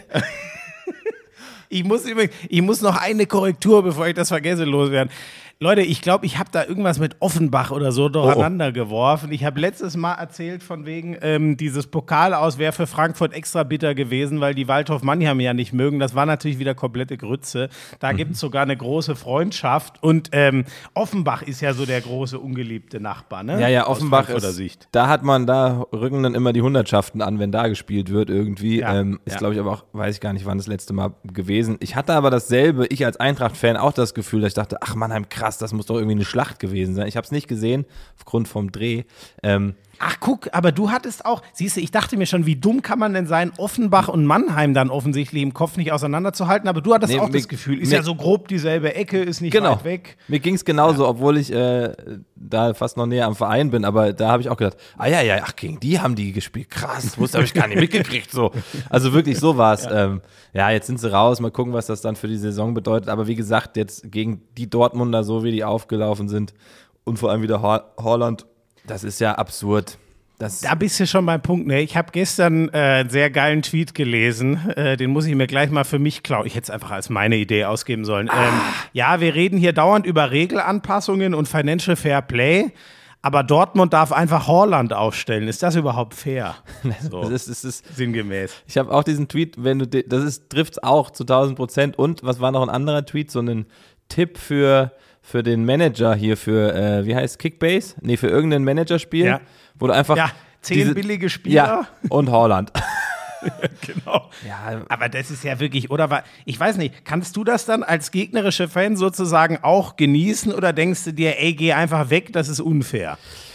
Ich muss, übrigens, ich muss noch eine Korrektur, bevor ich das vergesse, loswerden. Leute, ich glaube, ich habe da irgendwas mit Offenbach oder so durcheinander geworfen. Ich habe letztes Mal erzählt von wegen ähm, dieses Pokal aus wäre für Frankfurt extra bitter gewesen, weil die Waldhof Mannheim ja nicht mögen. Das war natürlich wieder komplette Grütze. Da gibt es sogar eine große Freundschaft. Und ähm, Offenbach ist ja so der große ungeliebte Nachbar, ne? Ja, ja, Aus Offenbach Frankfurter ist, Sicht. da hat man, da rücken dann immer die Hundertschaften an, wenn da gespielt wird irgendwie. Ja, ähm, ist, ja. glaube ich, aber auch, weiß ich gar nicht, wann das letzte Mal gewesen. Ich hatte aber dasselbe, ich als Eintracht-Fan auch das Gefühl, dass ich dachte, ach Mannheim, krass, das muss doch irgendwie eine Schlacht gewesen sein. Ich habe es nicht gesehen, aufgrund vom Dreh. Ähm, Ach, guck, aber du hattest auch, siehst du, ich dachte mir schon, wie dumm kann man denn sein, Offenbach und Mannheim dann offensichtlich im Kopf nicht auseinanderzuhalten, aber du hattest Nee, auch mir- das Gefühl, ist mir- ja so grob dieselbe Ecke, ist nicht Genau. weit weg. Mir ging es genauso, obwohl ich äh, da fast noch näher am Verein bin, aber da habe ich auch gedacht, ah ja, ja, ach, gegen die haben die gespielt, krass, wusste, habe ich gar nicht mitgekriegt, so. Also wirklich, so war es. Ja. Ähm, ja, jetzt sind sie raus, mal gucken, was das dann für die Saison bedeutet, aber wie gesagt, jetzt gegen die Dortmunder, so wie die aufgelaufen sind und vor allem wieder ha Haaland, das ist ja absurd. Das Da bist du schon beim Punkt, ne? Ich habe gestern äh, einen sehr geilen Tweet gelesen, äh, den muss ich mir gleich mal für mich klauen. Ich hätte es einfach als meine Idee ausgeben sollen. Ah. Ähm, ja, wir reden hier dauernd über Regelanpassungen und Financial Fair Play, aber Dortmund darf einfach Haaland aufstellen. Ist das überhaupt fair? So, das ist, das ist, sinngemäß. ich habe auch diesen Tweet, wenn du, de- das ist, trifft's auch zu tausend Prozent. Und was war noch ein anderer Tweet? So ein Tipp für, für den Manager hier, für, äh, wie heißt Kickbase? Nee, für irgendein Managerspiel, Ja. wo du einfach. Ja, zehn diese- billige Spieler. Ja, und Haaland. Genau. Ja, Aber das ist ja wirklich, oder wa- ich weiß nicht, kannst du das dann als gegnerische Fan sozusagen auch genießen oder denkst du dir, ey, geh einfach weg, das ist unfair?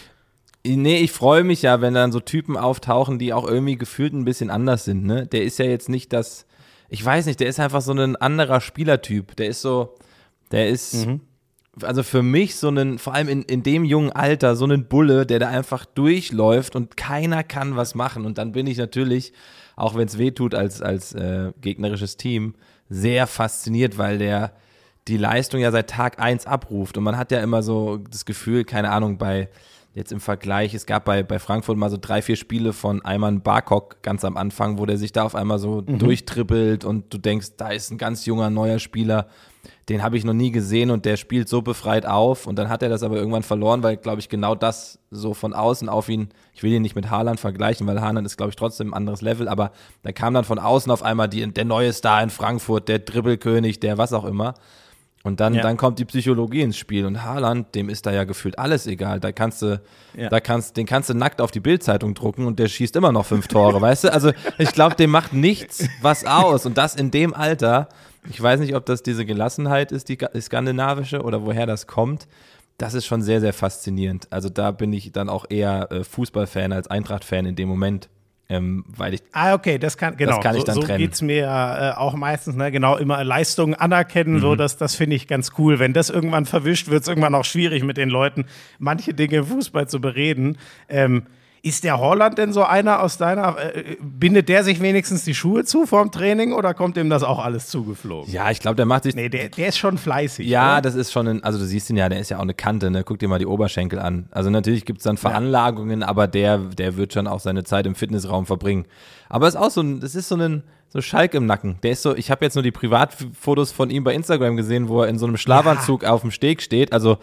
nee, ich freue mich ja, wenn dann so Typen auftauchen, die auch irgendwie gefühlt ein bisschen anders sind, ne? Der ist ja jetzt nicht das, ich weiß nicht, der ist einfach so ein anderer Spielertyp. Der ist so, der ist, also für mich so ein, vor allem in, in dem jungen Alter, so ein Bulle, der da einfach durchläuft und keiner kann was machen. Und dann bin ich natürlich, auch wenn es weh tut als, als äh, gegnerisches Team, sehr fasziniert, weil der die Leistung ja seit Tag eins abruft. Und man hat ja immer so das Gefühl, keine Ahnung, bei jetzt im Vergleich, es gab bei, bei Frankfurt mal so drei, vier Spiele von Ayman Barkok ganz am Anfang, wo der sich da auf einmal so mhm. durchtrippelt und du denkst, da ist ein ganz junger, neuer Spieler, den habe ich noch nie gesehen und der spielt so befreit auf und dann hat er das aber irgendwann verloren, weil, glaube ich, genau das so von außen auf ihn, ich will ihn nicht mit Haaland vergleichen, weil Haaland ist, glaube ich, trotzdem ein anderes Level, aber da kam dann von außen auf einmal die, der neue Star in Frankfurt, der Dribbelkönig, der was auch immer. Und dann, Ja. dann kommt die Psychologie ins Spiel und Haaland, dem ist da ja gefühlt alles egal. Da kannst du, Ja. da kannst, den kannst du nackt auf die Bildzeitung drucken und der schießt immer noch fünf Tore, weißt du? Also ich glaube, dem macht nichts was aus und das in dem Alter. Ich weiß nicht, ob das diese Gelassenheit ist, die ga- skandinavische oder woher das kommt. Das ist schon sehr, sehr faszinierend. Also da bin ich dann auch eher äh, Fußballfan als Eintracht-Fan in dem Moment. Ähm, weil ich, Ah, okay, das kann, genau. kann ich so dann so trennen. geht's mir äh, auch meistens, ne? Genau, immer Leistungen anerkennen, Mhm. so, das, das finde ich ganz cool. Wenn das irgendwann verwischt, wird es irgendwann auch schwierig mit den Leuten, manche Dinge im Fußball zu bereden. Ähm, ist der Haaland denn so einer aus deiner, äh, bindet der sich wenigstens die Schuhe zu vorm Training oder kommt ihm das auch alles zugeflogen? ja, ich glaube, der macht sich Nee, der, der ist schon fleißig. Ja, oder? das ist schon, ein, also du siehst ihn ja, der ist ja auch eine Kante, ne? Guck dir mal die Oberschenkel an. Also natürlich gibt es dann Veranlagungen, aber der, der wird schon auch seine Zeit im Fitnessraum verbringen. Aber es ist auch so ein, das ist so ein, so Schalk im Nacken. Der ist so, ich habe jetzt nur die Privatfotos von ihm bei Instagram gesehen, wo er in so einem Schlafanzug auf dem Steg steht. Also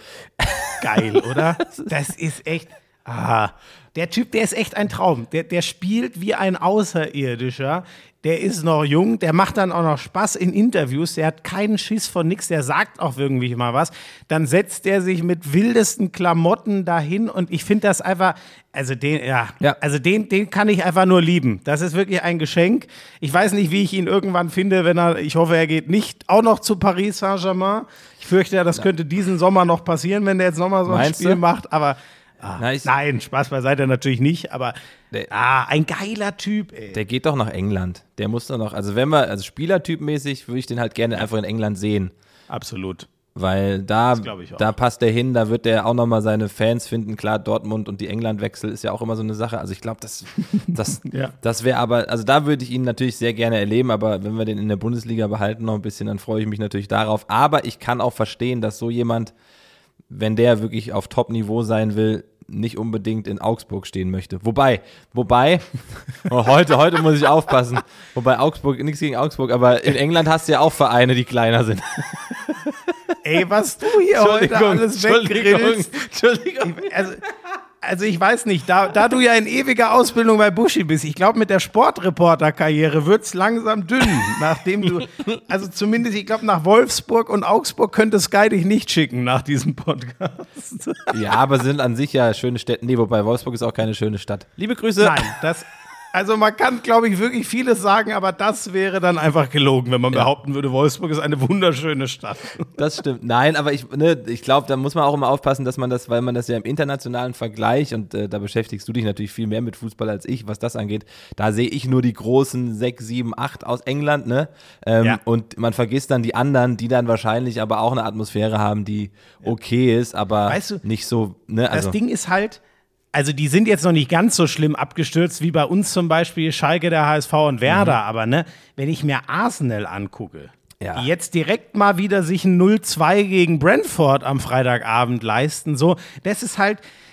Geil, oder? Das ist echt. Ah, der Typ, der ist echt ein Traum. Der, der spielt wie ein Außerirdischer. Der ist noch jung, der macht dann auch noch Spaß in Interviews, der hat keinen Schiss von nix, der sagt auch irgendwie mal was. Dann setzt er sich mit wildesten Klamotten dahin und ich finde das einfach, also den, ja, Ja. also den, den kann ich einfach nur lieben. Das ist wirklich ein Geschenk. Ich weiß nicht, wie ich ihn irgendwann finde, wenn er, ich hoffe, er geht nicht auch noch zu Paris Saint-Germain. Ich fürchte ja, das könnte diesen Sommer noch passieren, wenn der jetzt nochmal so ein Meinst Spiel du? macht, aber ah, Na, ich- nein, Spaß beiseite natürlich nicht, aber Der- ah, ein geiler Typ, ey. der geht doch nach England. Der muss doch noch, also wenn wir, also spielertypmäßig würde ich den halt gerne einfach in England sehen. Absolut. Weil da, glaub ich auch. da passt der hin, da wird der auch nochmal seine Fans finden. Klar, Dortmund und die Englandwechsel ist ja auch immer so eine Sache. Also ich glaube, das, das, Ja. das wäre aber, also da würde ich ihn natürlich sehr gerne erleben, aber wenn wir den in der Bundesliga behalten noch ein bisschen, dann freue ich mich natürlich darauf. Aber ich kann auch verstehen, dass so jemand, wenn der wirklich auf Top-Niveau sein will, nicht unbedingt in Augsburg stehen möchte. Wobei, wobei, oh, heute, heute muss ich aufpassen. Wobei Augsburg, nichts gegen Augsburg, aber in England hast du ja auch Vereine, die kleiner sind. Ey, was du hier heute alles weggrillst. Entschuldigung. Also, also ich weiß nicht, da, da du ja in ewiger Ausbildung bei Buschi bist, ich glaube, mit der Sportreporter-Karriere wird es langsam dünn, nachdem du, also zumindest, ich glaube, nach Wolfsburg und Augsburg könnte Sky dich nicht schicken nach diesem Podcast. Ja, aber sind an sich ja schöne Städte. Nee, wobei Wolfsburg ist auch keine schöne Stadt. Liebe Grüße. Nein, das, also man kann, glaube ich, wirklich vieles sagen, aber das wäre dann einfach gelogen, wenn man behaupten würde, Wolfsburg ist eine wunderschöne Stadt. Das stimmt. Nein, aber ich, ne, ich glaube, da muss man auch immer aufpassen, dass man das, weil man das ja im internationalen Vergleich, und äh, da beschäftigst du dich natürlich viel mehr mit Fußball als ich, was das angeht, da sehe ich nur die großen sechs, sieben, acht aus England, ne? Ähm, Ja. Und man vergisst dann die anderen, die dann wahrscheinlich aber auch eine Atmosphäre haben, die okay ist, aber Weißt du, nicht so, ne? Also, Das Ding ist halt, also die sind jetzt noch nicht ganz so schlimm abgestürzt wie bei uns zum Beispiel Schalke, der H S V und Werder, aber ne, wenn ich mir Arsenal angucke, Ja. die jetzt direkt mal wieder sich ein null zwei gegen Brentford am Freitagabend leisten, so, das ist halt,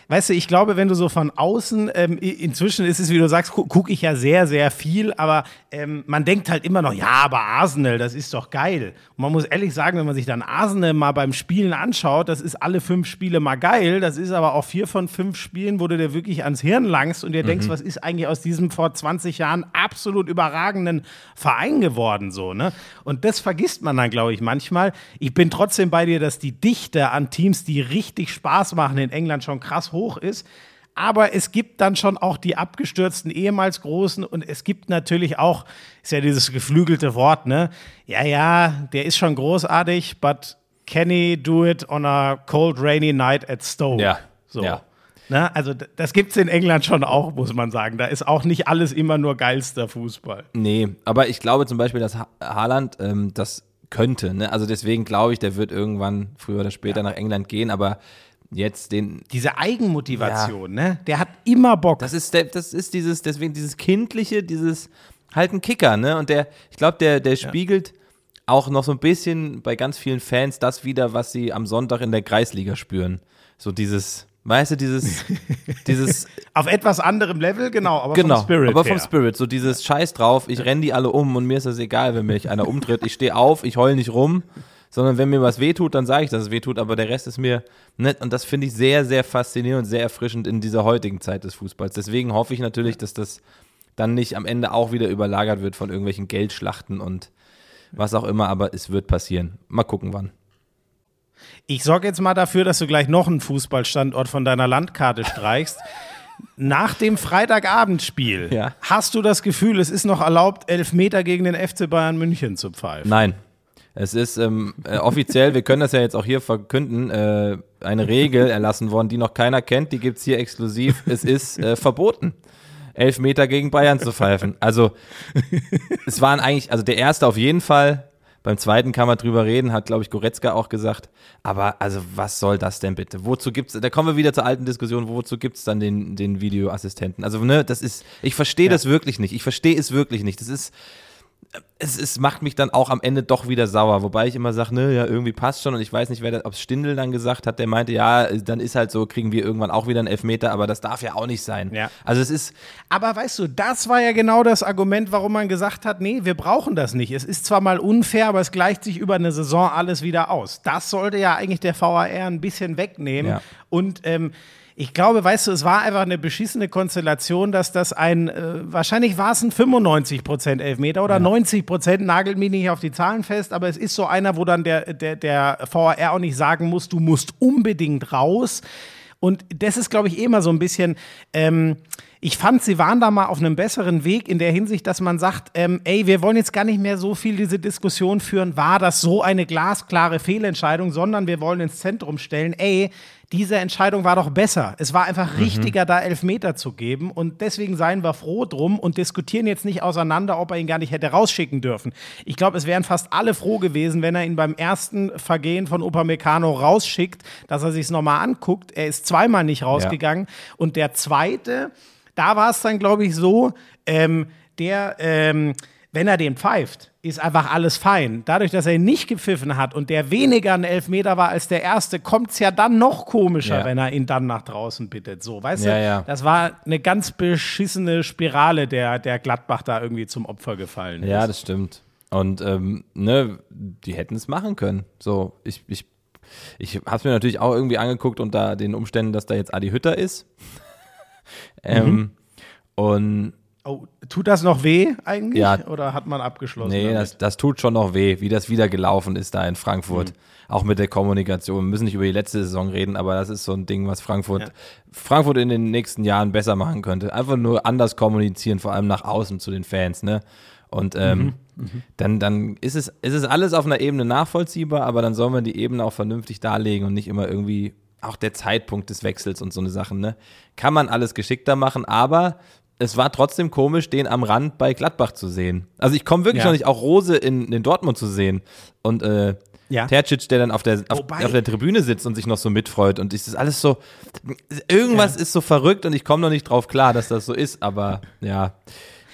weißt du, ich glaube, wenn du so von außen, ähm, inzwischen ist es, wie du sagst, gu- gucke ich ja sehr, sehr viel, aber ähm, man denkt halt immer noch, ja, aber Arsenal, das ist doch geil. Und man muss ehrlich sagen, wenn man sich dann Arsenal mal beim Spielen anschaut, das ist alle fünf Spiele mal geil, das ist aber auch vier von fünf Spielen, wo du dir wirklich ans Hirn langst und dir denkst, was ist eigentlich aus diesem vor zwanzig Jahren absolut überragenden Verein geworden, so, ne? Und das vergisst man dann, glaube ich, manchmal. Ich bin trotzdem bei dir, dass die Dichte an Teams, die richtig Spaß machen in England, schon krass hoch ist. Aber es gibt dann schon auch die abgestürzten ehemals Großen und es gibt natürlich auch, ist ja dieses geflügelte Wort, ne? Ja, ja, der ist schon großartig, but can he do it on a cold, rainy night at Stoke? Ja, so. ja. Ne? Also d- das gibt es in England schon auch, muss man sagen. Da ist auch nicht alles immer nur geilster Fußball. Nee, aber ich glaube zum Beispiel, dass ha- Haaland ähm, das könnte. Ne? Also deswegen glaube ich, der wird irgendwann früher oder später nach England gehen, aber jetzt den. Diese Eigenmotivation, ne? Der hat immer Bock. Das ist, der, das ist dieses, deswegen dieses Kindliche, dieses halt ein Kicker, ne? Und der, ich glaube, der, der spiegelt auch noch so ein bisschen bei ganz vielen Fans das wieder, was sie am Sonntag in der Kreisliga spüren. So dieses, weißt du, dieses, dieses Auf etwas anderem Level, genau, aber genau, vom Spirit aber vom her. Spirit, so dieses Scheiß drauf, ich renn die alle um und mir ist das egal, wenn mich einer umtritt. Ich stehe auf, ich heul nicht rum, sondern wenn mir was wehtut, dann sage ich, dass es wehtut, aber der Rest ist mir nett. Und das finde ich sehr, sehr faszinierend und sehr erfrischend in dieser heutigen Zeit des Fußballs. Deswegen hoffe ich natürlich, dass das dann nicht am Ende auch wieder überlagert wird von irgendwelchen Geldschlachten und was auch immer, aber es wird passieren. Mal gucken, wann. Ich sorge jetzt mal dafür, dass du gleich noch einen Fußballstandort von deiner Landkarte streichst. Nach dem Freitagabendspiel Ja. hast du das Gefühl, es ist noch erlaubt, Elfmeter gegen den F C Bayern München zu pfeifen? Nein. Es ist ähm, äh, offiziell, wir können das ja jetzt auch hier verkünden, äh, eine Regel erlassen worden, die noch keiner kennt, die gibt es hier exklusiv. Es ist äh, verboten, Elfmeter gegen Bayern zu pfeifen. Also es waren eigentlich, also der erste auf jeden Fall, beim zweiten kann man drüber reden, hat glaube ich Goretzka auch gesagt, aber also was soll das denn bitte? Wozu gibt's, da kommen wir wieder zur alten Diskussion, wozu gibt's dann den, den Videoassistenten? Also ne, das ist, ich verstehe Ja. das wirklich nicht, ich verstehe es wirklich nicht, das ist, Es, es macht mich dann auch am Ende doch wieder sauer, wobei ich immer sage, ne, ja, irgendwie passt schon und ich weiß nicht, wer das, ob es Stindl dann gesagt hat, der meinte, ja, dann ist halt so, kriegen wir irgendwann auch wieder einen Elfmeter, aber das darf ja auch nicht sein. Ja. Also es ist, Aber weißt du, das war ja genau das Argument, warum man gesagt hat, nee, wir brauchen das nicht. Es ist zwar mal unfair, aber es gleicht sich über eine Saison alles wieder aus. Das sollte ja eigentlich der V A R ein bisschen wegnehmen. Ja. Und ähm, ich glaube, weißt du, es war einfach eine beschissene Konstellation, dass das ein, äh, wahrscheinlich war es ein fünfundneunzig Prozent Elfmeter oder neunzig Prozent, nagelt mich nicht auf die Zahlen fest, aber es ist so einer, wo dann der, der, der V A R auch nicht sagen muss, du musst unbedingt raus. Und das ist, glaube ich, eh immer so ein bisschen, ähm, ich fand, sie waren da mal auf einem besseren Weg in der Hinsicht, dass man sagt, ähm, ey, wir wollen jetzt gar nicht mehr so viel diese Diskussion führen, war das so eine glasklare Fehlentscheidung, sondern wir wollen ins Zentrum stellen, ey, diese Entscheidung war doch besser. Es war einfach richtiger, da Elfmeter zu geben und deswegen seien wir froh drum und diskutieren jetzt nicht auseinander, ob er ihn gar nicht hätte rausschicken dürfen. Ich glaube, es wären fast alle froh gewesen, wenn er ihn beim ersten Vergehen von Upamecano rausschickt, dass er sich es nochmal anguckt. Er ist zweimal nicht rausgegangen und der zweite, da war es dann, glaube ich, so, ähm, der, ähm, wenn er den pfeift, ist einfach alles fein. Dadurch, dass er ihn nicht gepfiffen hat und der weniger ein Elfmeter war als der erste, kommt es ja dann noch komischer, Ja. wenn er ihn dann nach draußen bittet. So, weißt Ja, du? ja. Das war eine ganz beschissene Spirale, der, der Gladbach da irgendwie zum Opfer gefallen ist. ja, das stimmt. Und ähm, ne, die hätten es machen können. So, ich, ich, ich habe es mir natürlich auch irgendwie angeguckt unter den Umständen, dass da jetzt Adi Hütter ist. ähm, und Oh, tut das noch weh eigentlich? Ja. Oder hat man abgeschlossen? nee, damit? das, das tut schon noch weh, wie das wieder gelaufen ist da in Frankfurt. Auch mit der Kommunikation. Wir müssen nicht über die letzte Saison reden, aber das ist so ein Ding, was Frankfurt, Ja. Frankfurt in den nächsten Jahren besser machen könnte. Einfach nur anders kommunizieren, vor allem nach außen zu den Fans, ne? Und ähm, dann, dann ist es, ist es alles auf einer Ebene nachvollziehbar, aber dann soll man die Ebene auch vernünftig darlegen und nicht immer irgendwie auch der Zeitpunkt des Wechsels und so eine Sachen, ne? Kann man alles geschickter machen, aber es war trotzdem komisch, den am Rand bei Gladbach zu sehen. Also ich komme wirklich Ja. noch nicht, auch Rose in, in Dortmund zu sehen und äh, Ja. Tercic, der dann auf der, auf, Wobei- auf der Tribüne sitzt und sich noch so mitfreut und es ist alles so, irgendwas ist so verrückt und ich komme noch nicht drauf klar, dass das so ist, aber ja.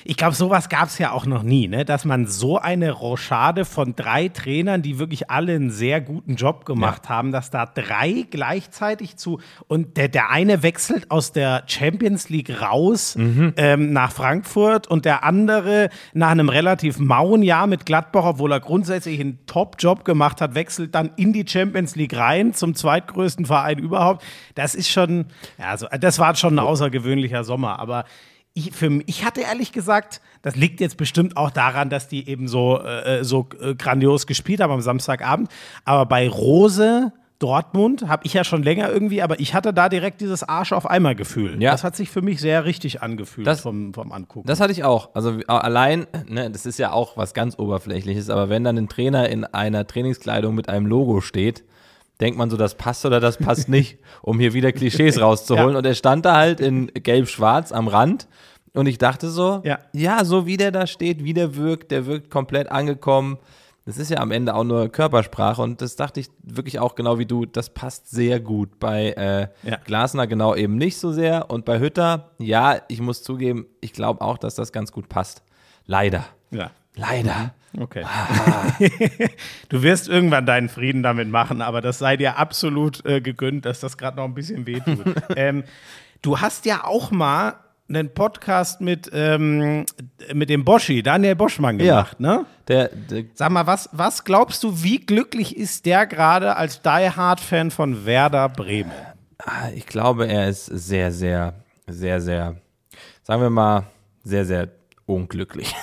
Ich glaube, sowas gab es ja auch noch nie, ne? Dass man so eine Rochade von drei Trainern, die wirklich alle einen sehr guten Job gemacht ja. haben, dass da drei gleichzeitig zu und der, der eine wechselt aus der Champions League raus mhm. ähm, nach Frankfurt und der andere nach einem relativ mauen Jahr mit Gladbach, obwohl er grundsätzlich einen Top-Job gemacht hat, wechselt dann in die Champions League rein zum zweitgrößten Verein überhaupt. Das ist schon, ja, also, das war schon ein außergewöhnlicher Sommer, aber Ich, für mich, ich hatte ehrlich gesagt, das liegt jetzt bestimmt auch daran, dass die eben so, äh, so äh, grandios gespielt haben am Samstagabend. Aber bei Rose Dortmund habe ich ja schon länger irgendwie, aber ich hatte da direkt dieses Arsch-auf-Eimer-Gefühl. Ja. Das hat sich für mich sehr richtig angefühlt das, vom, vom Angucken. Das hatte ich auch. Also allein, ne, das ist ja auch was ganz Oberflächliches, aber wenn dann ein Trainer in einer Trainingskleidung mit einem Logo steht, denkt man so, das passt oder das passt nicht, um hier wieder Klischees rauszuholen. Ja. Und er stand da halt in gelb-schwarz am Rand und ich dachte so, ja. ja, so wie der da steht, wie der wirkt, der wirkt komplett angekommen. Das ist ja am Ende auch nur Körpersprache und das dachte ich wirklich auch genau wie du, das passt sehr gut. Bei äh, ja. Glasner genau eben nicht so sehr und bei Hütter, ja, ich muss zugeben, ich glaube auch, dass das ganz gut passt. Leider. Ja. Leider. Okay. Ah. Du wirst irgendwann deinen Frieden damit machen, aber das sei dir absolut äh, gegönnt, dass das gerade noch ein bisschen wehtut. ähm, du hast ja auch mal einen Podcast mit, ähm, mit dem Boschi, Daniel Boschmann gemacht, ja. ne? Der, der Sag mal, was, was glaubst du, wie glücklich ist der gerade als Die-Hard-Fan von Werder Bremen? Ich glaube, er ist sehr, sehr, sehr, sehr, sagen wir mal, sehr, sehr unglücklich.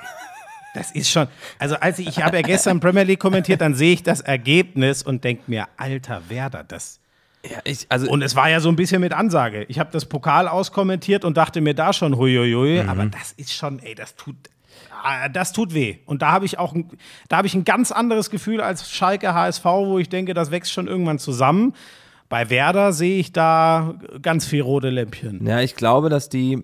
Das ist schon, also als ich, ich habe ja gestern Premier League kommentiert, dann sehe ich das Ergebnis und denke mir, alter Werder, das. Ja, ich, also und es war ja so ein bisschen mit Ansage. Ich habe das Pokal auskommentiert und dachte mir da schon, huiuiui, mhm. aber das ist schon, ey, das tut, das tut weh. Und da habe ich auch, ein, da habe ich ein ganz anderes Gefühl als Schalke H S V, wo ich denke, das wächst schon irgendwann zusammen. Bei Werder sehe ich da ganz viel rote Lämpchen. Ja, ich glaube, dass die,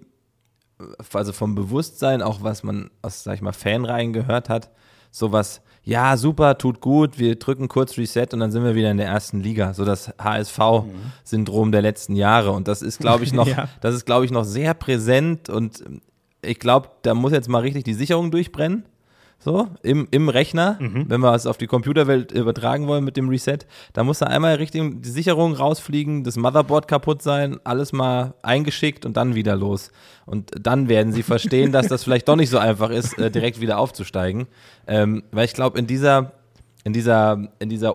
also vom Bewusstsein, auch was man aus, sag ich mal, Fanreihen gehört hat, sowas, ja, super, tut gut, wir drücken kurz Reset und dann sind wir wieder in der ersten Liga. So das H S V-Syndrom der letzten Jahre. Und das ist, glaube ich, noch, ja. das ist, glaube ich, noch sehr präsent und ich glaube, da muss jetzt mal richtig die Sicherung durchbrennen. So, im, im Rechner, mhm. wenn wir es auf die Computerwelt übertragen wollen mit dem Reset, da muss da einmal richtig die Sicherung rausfliegen, das Motherboard kaputt sein, alles mal eingeschickt und dann wieder los. Und dann werden sie verstehen, dass das vielleicht doch nicht so einfach ist, äh, direkt wieder aufzusteigen. Ähm, weil ich glaube, in dieser, in dieser, in dieser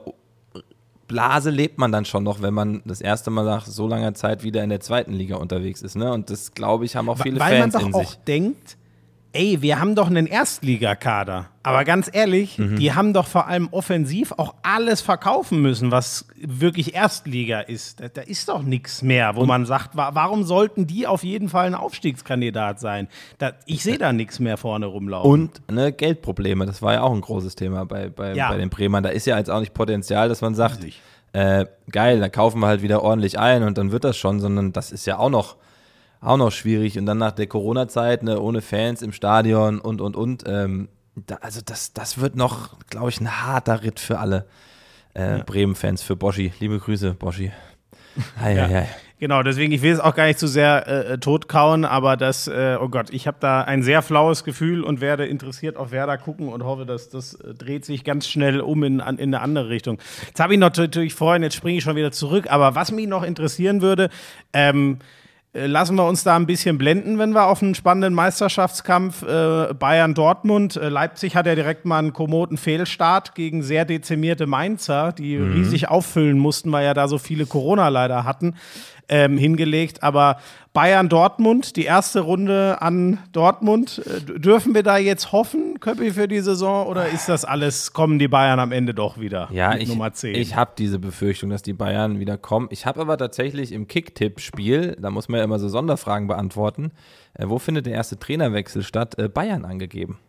Blase lebt man dann schon noch, wenn man das erste Mal nach so langer Zeit wieder in der zweiten Liga unterwegs ist. Ne? Und das, glaube ich, haben auch viele weil Fans in sich. Weil man doch auch denkt, ey, wir haben doch einen Erstligakader. Aber ganz ehrlich, mhm. die haben doch vor allem offensiv auch alles verkaufen müssen, was wirklich Erstliga ist. Da, da ist doch nichts mehr, wo und man sagt, wa- warum sollten die auf jeden Fall ein Aufstiegskandidat sein? Da, ich sehe da nichts mehr vorne rumlaufen. Und ne, Geldprobleme, das war ja auch ein großes Thema bei, bei, ja. bei den Bremern. Da ist ja jetzt auch nicht Potenzial, dass man sagt, äh, geil, dann kaufen wir halt wieder ordentlich ein und dann wird das schon, sondern das ist ja auch noch Auch noch schwierig und dann nach der Corona-Zeit, ne, ohne Fans im Stadion und, und, und. Ähm, da, also das, das wird noch, glaube ich, ein harter Ritt für alle äh, ja. Bremen-Fans, für Boschi. Liebe Grüße, Boschi. Hei, ja. hei, hei. Genau, deswegen, ich will es auch gar nicht zu sehr äh, totkauen, aber das, äh, oh Gott, ich habe da ein sehr flaues Gefühl und werde interessiert auf Werder gucken und hoffe, dass das äh, dreht sich ganz schnell um in, an, in eine andere Richtung. Jetzt habe ich noch natürlich vorhin, jetzt springe ich schon wieder zurück, aber was mich noch interessieren würde, ähm, lassen wir uns da ein bisschen blenden, wenn wir auf einen spannenden Meisterschaftskampf äh, Bayern-Dortmund. Äh, Leipzig hat ja direkt mal einen kommoden Fehlstart gegen sehr dezimierte Mainzer, die mhm. riesig auffüllen mussten, weil ja da so viele Corona leider hatten, ähm, hingelegt. Aber Bayern-Dortmund, die erste Runde an Dortmund. Äh, dürfen wir da jetzt hoffen, Köppi, für die Saison? Oder ist das alles, kommen die Bayern am Ende doch wieder ja, mit ich, Nummer zehn? Ich habe diese Befürchtung, dass die Bayern wieder kommen. Ich habe aber tatsächlich im Kick-Tipp-Spiel, da muss man ja immer so Sonderfragen beantworten, äh, wo findet der erste Trainerwechsel statt? Äh, Bayern angegeben.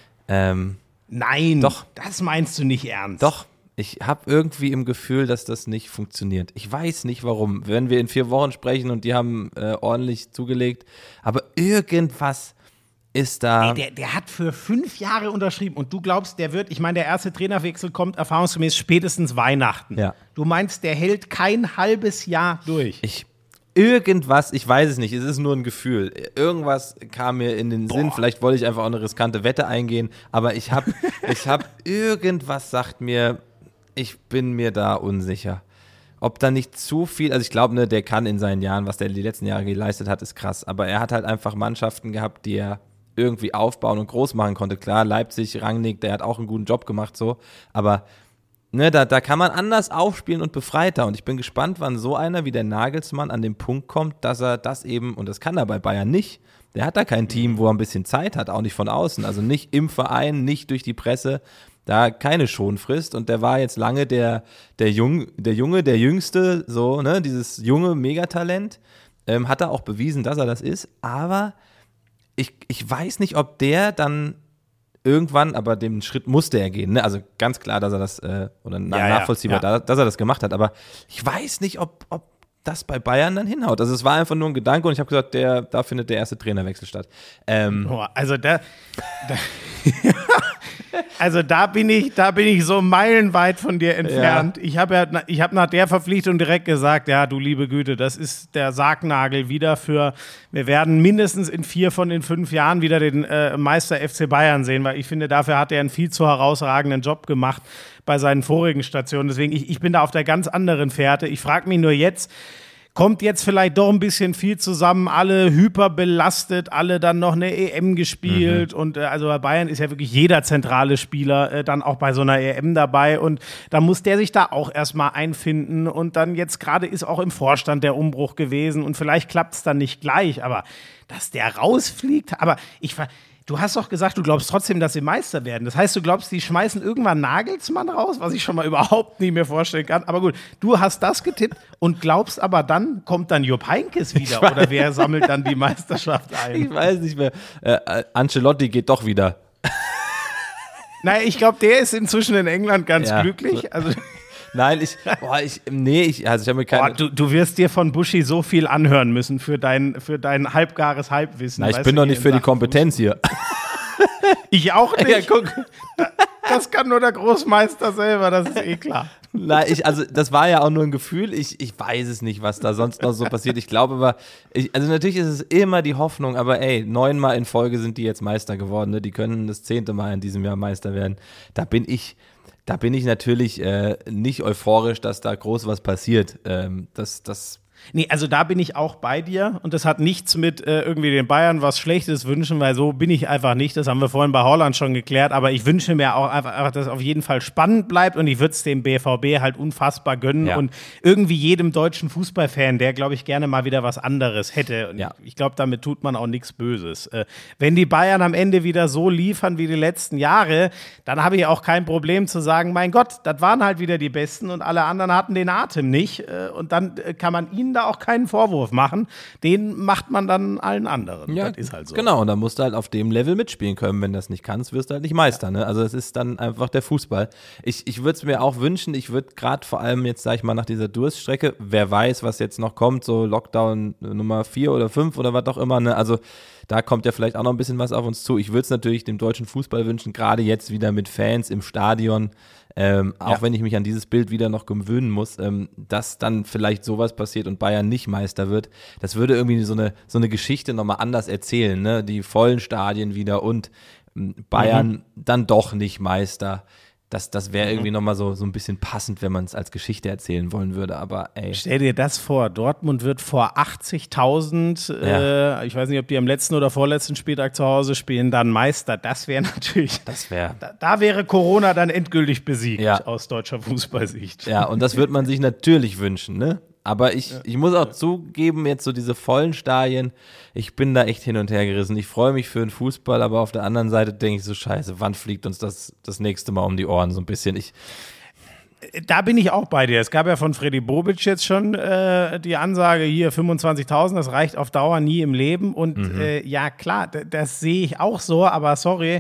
Ähm, Nein, doch. Das meinst du nicht ernst. Doch. Ich habe irgendwie im Gefühl, dass das nicht funktioniert. Ich weiß nicht, warum. Wenn wir in vier Wochen sprechen und die haben äh, ordentlich zugelegt, aber irgendwas ist da. Ey, der, der hat für fünf Jahre unterschrieben und du glaubst, der wird, ich meine, der erste Trainerwechsel kommt erfahrungsgemäß spätestens Weihnachten. Ja. Du meinst, der hält kein halbes Jahr durch. Ich, irgendwas, ich weiß es nicht, es ist nur ein Gefühl. Irgendwas kam mir in den Sinn, vielleicht wollte ich einfach auch eine riskante Wette eingehen, aber ich habe, ich habe, irgendwas sagt mir, ich bin mir da unsicher. Ob da nicht zu viel, also ich glaube, ne, der kann in seinen Jahren, was der die letzten Jahre geleistet hat, ist krass. Aber er hat halt einfach Mannschaften gehabt, die er irgendwie aufbauen und groß machen konnte. Klar, Leipzig, Rangnick, der hat auch einen guten Job gemacht, so. Aber ne, da, da kann man anders aufspielen und befreiter. Und ich bin gespannt, wann so einer wie der Nagelsmann an den Punkt kommt, dass er das eben, und das kann er bei Bayern nicht, der hat da kein Team, wo er ein bisschen Zeit hat, auch nicht von außen. Also nicht im Verein, nicht durch die Presse. Da keine Schonfrist und der war jetzt lange der, der, Jung, der Junge, der Jüngste, so, ne, dieses junge Megatalent, ähm, hat er auch bewiesen, dass er das ist, aber ich, ich weiß nicht, ob der dann irgendwann, aber den Schritt musste er gehen, ne, also ganz klar, dass er das, äh, oder na, ja, nachvollziehbar, ja. dass er das gemacht hat, aber ich weiß nicht, ob, ob das bei Bayern dann hinhaut. Also es war einfach nur ein Gedanke und ich habe gesagt, der, da findet der erste Trainerwechsel statt. Ähm, Oh, also da, da also da bin ich, da bin ich so meilenweit von dir entfernt. Ja. Ich habe ja, ich habe nach der Verpflichtung direkt gesagt, ja, du liebe Güte, das ist der Sargnagel wieder für, wir werden mindestens in vier von den fünf Jahren wieder den äh, Meister F C Bayern sehen, weil ich finde, dafür hat er einen viel zu herausragenden Job gemacht bei seinen vorigen Stationen. Deswegen, ich, ich bin da auf der ganz anderen Fährte. Ich frage mich nur jetzt, kommt jetzt vielleicht doch ein bisschen viel zusammen, alle hyperbelastet, alle dann noch eine E M gespielt mhm. und äh, also bei Bayern ist ja wirklich jeder zentrale Spieler äh, dann auch bei so einer E M dabei und da muss der sich da auch erstmal einfinden und dann jetzt gerade ist auch im Vorstand der Umbruch gewesen und vielleicht klappt es dann nicht gleich, aber dass der rausfliegt, aber ich ver Du hast doch gesagt, du glaubst trotzdem, dass sie Meister werden. Das heißt, du glaubst, die schmeißen irgendwann Nagelsmann raus, was ich schon mal überhaupt nicht mehr vorstellen kann. Aber gut, du hast das getippt und glaubst aber dann, kommt dann Jupp Heynckes wieder oder wer sammelt dann die Meisterschaft ein? Ich weiß nicht mehr. Äh, Ancelotti geht doch wieder. Naja, ich glaube, der ist inzwischen in England ganz ja. glücklich. Also Nein, ich, boah, ich, nee, ich, also ich habe mir keine. Boah, du, du wirst dir von Buschi so viel anhören müssen für dein, für dein halbgares Halbwissen. Na, ich bin doch nicht für die Kompetenz hier. Ich auch nicht. Ja, guck. Das kann nur der Großmeister selber, das ist eh klar. Nein, ich, also das war ja auch nur ein Gefühl. Ich, ich weiß es nicht, was da sonst noch so passiert. Ich glaube aber, ich, also natürlich ist es immer die Hoffnung, aber ey, neunmal in Folge sind die jetzt Meister geworden. Ne? Die können das zehnte Mal in diesem Jahr Meister werden. Da bin ich, da bin ich natürlich äh, nicht euphorisch, dass da groß was passiert. Ähm, das, das Nee, also da bin ich auch bei dir und das hat nichts mit äh, irgendwie den Bayern was Schlechtes wünschen, weil so bin ich einfach nicht, das haben wir vorhin bei Holland schon geklärt, aber ich wünsche mir auch einfach, einfach dass es auf jeden Fall spannend bleibt und ich würde es dem B V B halt unfassbar gönnen ja. und irgendwie jedem deutschen Fußballfan, der glaube ich gerne mal wieder was anderes hätte und ja. ich glaube, damit tut man auch nichts Böses. Äh, wenn die Bayern am Ende wieder so liefern wie die letzten Jahre, dann habe ich auch kein Problem zu sagen, mein Gott, das waren halt wieder die Besten und alle anderen hatten den Atem nicht äh, und dann äh, kann man ihnen da auch keinen Vorwurf machen. Den macht man dann allen anderen. Ja, das ist halt so. Genau, und dann musst du halt auf dem Level mitspielen können. Wenn du das nicht kannst, wirst du halt nicht Meister. Ne? Also es ist dann einfach der Fußball. Ich, ich würde es mir auch wünschen, ich würde gerade vor allem jetzt, sag ich mal, nach dieser Durststrecke, wer weiß, was jetzt noch kommt, so Lockdown Nummer vier oder fünf oder was auch immer. Ne? Also da kommt ja vielleicht auch noch ein bisschen was auf uns zu. Ich würde es natürlich dem deutschen Fußball wünschen, gerade jetzt wieder mit Fans im Stadion, ähm, auch ja. wenn ich mich an dieses Bild wieder noch gewöhnen muss, ähm, dass dann vielleicht sowas passiert und Bayern nicht Meister wird. Das würde irgendwie so eine, so eine Geschichte nochmal anders erzählen, ne? Die vollen Stadien wieder und ähm, Bayern mhm. dann doch nicht Meister. Das, das wäre irgendwie nochmal so, so ein bisschen passend, wenn man es als Geschichte erzählen wollen würde, aber ey. Stell dir das vor, Dortmund wird vor achtzigtausend, ja. äh, ich weiß nicht, ob die am letzten oder vorletzten Spieltag zu Hause spielen, dann Meister. Das wäre natürlich, das wäre, da, da wäre Corona dann endgültig besiegt, ja. aus deutscher Fußballsicht. Ja, und das würde man sich natürlich wünschen, ne? Aber ich, ja. ich muss auch ja. zugeben, jetzt so diese vollen Stadien, ich bin da echt hin und her gerissen. Ich freue mich für den Fußball, aber auf der anderen Seite denke ich so, scheiße, wann fliegt uns das das nächste Mal um die Ohren so ein bisschen? Ich Da bin ich auch bei dir. Es gab ja von Freddy Bobic jetzt schon äh, die Ansage, hier fünfundzwanzigtausend, das reicht auf Dauer nie im Leben. Und mhm. äh, ja, klar, d- das sehe ich auch so, aber sorry,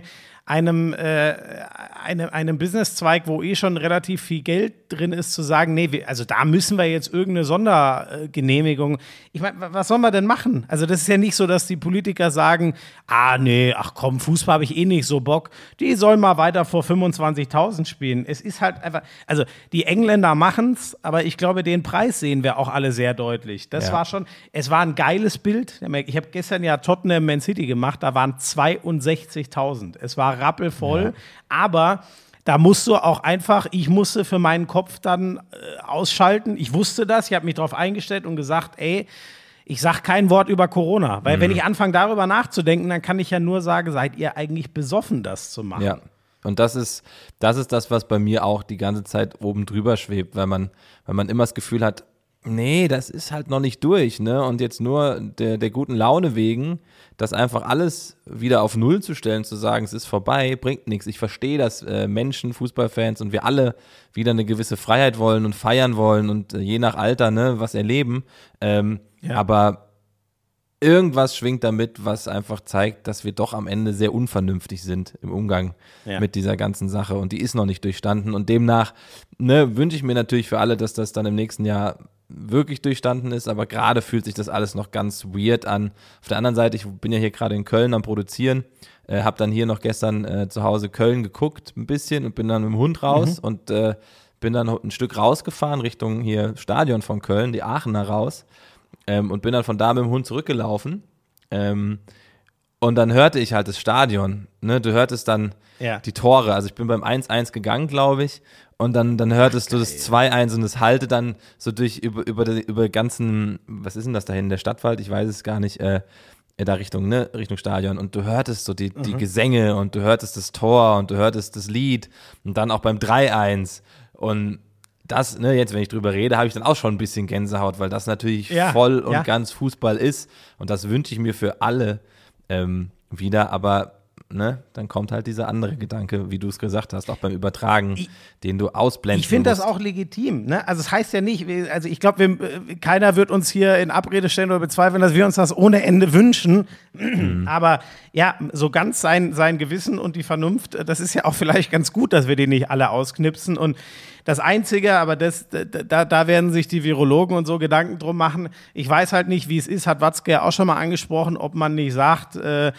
einem, äh, einem, einem Businesszweig, wo eh schon relativ viel Geld drin ist, zu sagen, nee, wir, also da müssen wir jetzt irgendeine Sondergenehmigung. Ich meine, was sollen wir denn machen? Also das ist ja nicht so, dass die Politiker sagen, ah nee, ach komm, Fußball habe ich eh nicht so Bock. Die sollen mal weiter vor fünfundzwanzigtausend spielen. Es ist halt einfach, also die Engländer machen's, aber ich glaube, den Preis sehen wir auch alle sehr deutlich. Das Ja. war schon, es war ein geiles Bild. Ich habe gestern ja Tottenham Man City gemacht, da waren zweiundsechzigtausend. Es war rappelvoll, ja. aber da musst du auch einfach, ich musste für meinen Kopf dann äh, ausschalten. Ich wusste das, ich habe mich darauf eingestellt und gesagt, ey, ich sag kein Wort über Corona. Weil mhm. wenn ich anfange, darüber nachzudenken, dann kann ich ja nur sagen, seid ihr eigentlich besoffen, das zu machen? Ja. Und das ist, das ist das, was bei mir auch die ganze Zeit oben drüber schwebt, weil man, weil man immer das Gefühl hat, nee, das ist halt noch nicht durch, ne? Und jetzt nur der, der guten Laune wegen, das einfach alles wieder auf Null zu stellen, zu sagen, es ist vorbei, bringt nichts. Ich verstehe, dass äh, Menschen, Fußballfans und wir alle wieder eine gewisse Freiheit wollen und feiern wollen und äh, je nach Alter, ne, was erleben. Ähm, ja. Aber irgendwas schwingt damit, was einfach zeigt, dass wir doch am Ende sehr unvernünftig sind im Umgang ja. mit dieser ganzen Sache und die ist noch nicht durchstanden und demnach ne, wünsche ich mir natürlich für alle, dass das dann im nächsten Jahr wirklich durchstanden ist, aber gerade fühlt sich das alles noch ganz weird an. Auf der anderen Seite, ich bin ja hier gerade in Köln am Produzieren, äh, habe dann hier noch gestern äh, zu Hause Köln geguckt ein bisschen und bin dann mit dem Hund raus mhm. und äh, bin dann ein Stück rausgefahren Richtung hier Stadion von Köln, die Aachener raus ähm, und bin dann von da mit dem Hund zurückgelaufen ähm, und dann hörte ich halt das Stadion, ne? Du hörtest dann ja. die Tore, also ich bin beim eins eins gegangen, glaube ich. Und dann, dann hörtest Ach, du das zwei eins und das hallte dann so durch über, über, die, über ganzen, was ist denn das da hinten, der Stadtwald, ich weiß es gar nicht, äh, da Richtung, ne, Richtung Stadion. Und du hörtest so die, mhm. die Gesänge und du hörtest das Tor und du hörtest das Lied und dann auch beim drei eins. Und das, ne, jetzt, wenn ich drüber rede, habe ich dann auch schon ein bisschen Gänsehaut, weil das natürlich ja, voll und ja. ganz Fußball ist. Und das wünsche ich mir für alle ähm, wieder, aber ne, dann kommt halt dieser andere Gedanke, wie du es gesagt hast, auch beim Übertragen, ich, den du ausblenden Ich finde das auch legitim. Ne? Also es heißt ja nicht, also ich glaube, keiner wird uns hier in Abrede stellen oder bezweifeln, dass wir uns das ohne Ende wünschen. Mhm. Aber ja, so ganz sein, sein Gewissen und die Vernunft, das ist ja auch vielleicht ganz gut, dass wir die nicht alle ausknipsen. Und das Einzige, aber das, da, da werden sich die Virologen und so Gedanken drum machen. Ich weiß halt nicht, wie es ist, hat Watzke ja auch schon mal angesprochen, ob man nicht sagt, äh,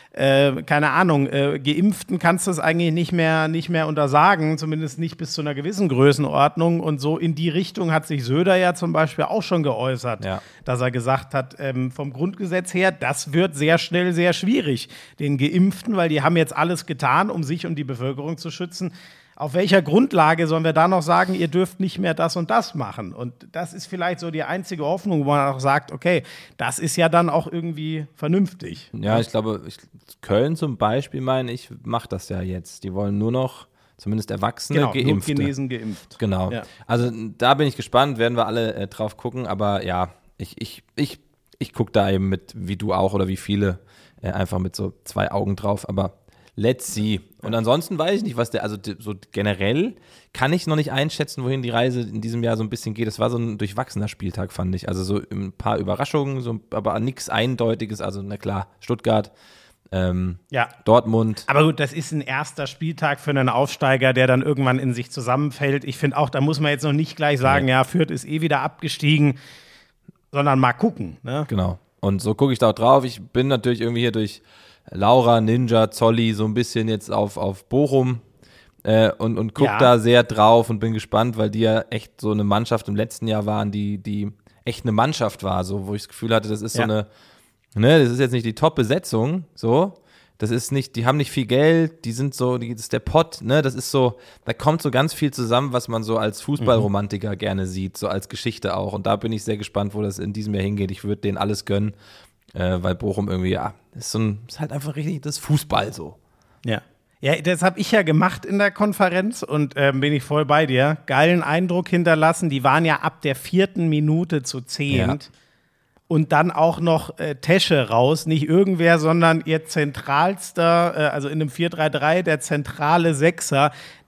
Äh, keine Ahnung, äh, Geimpften kannst du es eigentlich nicht mehr, nicht mehr untersagen, zumindest nicht bis zu einer gewissen Größenordnung. Und so in die Richtung hat sich Söder ja zum Beispiel auch schon geäußert, ja. dass er gesagt hat, ähm, vom Grundgesetz her, das wird sehr schnell sehr schwierig, den Geimpften, weil die haben jetzt alles getan, um sich und die Bevölkerung zu schützen. Auf welcher Grundlage sollen wir da noch sagen, ihr dürft nicht mehr das und das machen? Und das ist vielleicht so die einzige Hoffnung, wo man auch sagt, okay, das ist ja dann auch irgendwie vernünftig. Ja, ich glaube, ich, Köln zum Beispiel, meine ich, macht das ja jetzt. Die wollen nur noch, zumindest Erwachsene, genau, Geimpfte. Genau, genesen, geimpft. Genau. Ja. Also da bin ich gespannt, werden wir alle äh, drauf gucken. Aber ja, ich, ich, ich, ich gucke da eben mit, wie du auch oder wie viele, äh, einfach mit so zwei Augen drauf. Aber let's see. Und ansonsten weiß ich nicht, was der, also so generell kann ich noch nicht einschätzen, wohin die Reise in diesem Jahr so ein bisschen geht. Es war so ein durchwachsener Spieltag, fand ich. Also so ein paar Überraschungen, so, aber nichts Eindeutiges. Also na klar, Stuttgart, ähm, ja. Dortmund. Aber gut, das ist ein erster Spieltag für einen Aufsteiger, der dann irgendwann in sich zusammenfällt. Ich finde auch, da muss man jetzt noch nicht gleich sagen, ja, ja Fürth ist eh wieder abgestiegen, sondern mal gucken. Ne? Genau. Und so gucke ich da auch drauf. Ich bin natürlich irgendwie hier durch Laura, Ninja, Zolli so ein bisschen jetzt auf, auf Bochum äh, und, und guck ja. da sehr drauf und bin gespannt, weil die ja echt so eine Mannschaft im letzten Jahr waren, die, die echt eine Mannschaft war, so, wo ich das Gefühl hatte, das ist ja. so eine, ne, das ist jetzt nicht die Top-Besetzung, so, das ist nicht, die haben nicht viel Geld, die sind so, die, das ist der Pott, ne, das ist so, da kommt so ganz viel zusammen, was man so als Fußballromantiker mhm. gerne sieht, so als Geschichte auch und da bin ich sehr gespannt, wo das in diesem Jahr hingeht, ich würde denen alles gönnen. Äh, weil Bochum irgendwie, ja, ist, so ein, ist halt einfach richtig das Fußball so. Ja. Ja, das habe ich ja gemacht in der Konferenz und äh, bin ich voll bei dir. Geilen Eindruck hinterlassen. Die waren ja ab der vierten Minute zu zehnt. Ja. Und dann auch noch äh, Tesche raus. Nicht irgendwer, sondern ihr zentralster, äh, also in einem vier drei drei, der zentrale Sechser.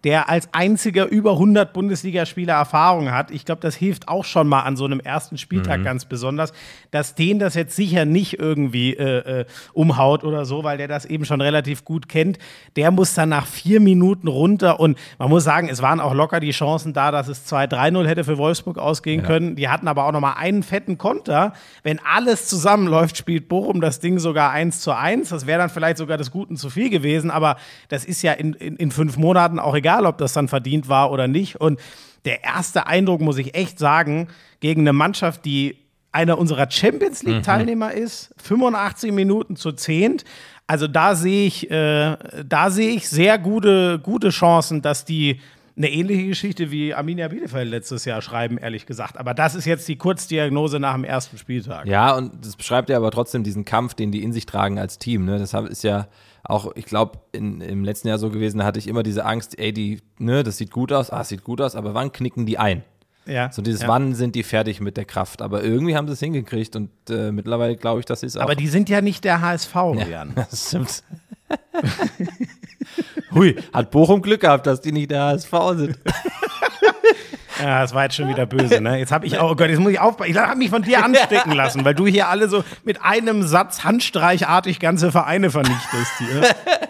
der als einziger über hundert Bundesligaspieler Erfahrung hat. Ich glaube, das hilft auch schon mal an so einem ersten Spieltag mhm. ganz besonders, dass den das jetzt sicher nicht irgendwie äh, äh, umhaut oder so, weil der das eben schon relativ gut kennt. Der muss dann nach vier Minuten runter und man muss sagen, es waren auch locker die Chancen da, dass es zwei drei null hätte für Wolfsburg ausgehen ja. können. Die hatten aber auch noch mal einen fetten Konter. Wenn alles zusammenläuft, spielt Bochum das Ding sogar eins zu eins. Das wäre dann vielleicht sogar des Guten zu viel gewesen, aber das ist ja in, in, in fünf Monaten auch egal, ob das dann verdient war oder nicht. Und der erste Eindruck, muss ich echt sagen, gegen eine Mannschaft, die einer unserer Champions-League-Teilnehmer mhm. ist, fünfundachtzig Minuten zu zehn. Also da sehe ich, äh, da sehe ich sehr gute, gute Chancen, dass die eine ähnliche Geschichte wie Arminia Bielefeld letztes Jahr schreiben, ehrlich gesagt. Aber das ist jetzt die Kurzdiagnose nach dem ersten Spieltag. Ja, und das beschreibt ja aber trotzdem diesen Kampf, den die in sich tragen als Team. Ne? Das ist ja auch, ich glaube, im letzten Jahr so gewesen, da hatte ich immer diese Angst, ey, die, ne, das sieht gut aus, ah, es sieht gut aus, aber wann knicken die ein? Ja, so dieses, ja. wann sind die fertig mit der Kraft? Aber irgendwie haben sie es hingekriegt und äh, mittlerweile glaube ich, dass sie es auch. Aber die sind ja nicht der H S V, ja, Jan. Das stimmt. Hui, hat Bochum Glück gehabt, dass die nicht der H S V sind. Ja, das war jetzt schon wieder böse, ne? Jetzt habe ich auch, oh Gott, jetzt muss ich aufpassen. Ich habe mich von dir anstecken lassen, weil du hier alle so mit einem Satz handstreichartig ganze Vereine vernichtest hier.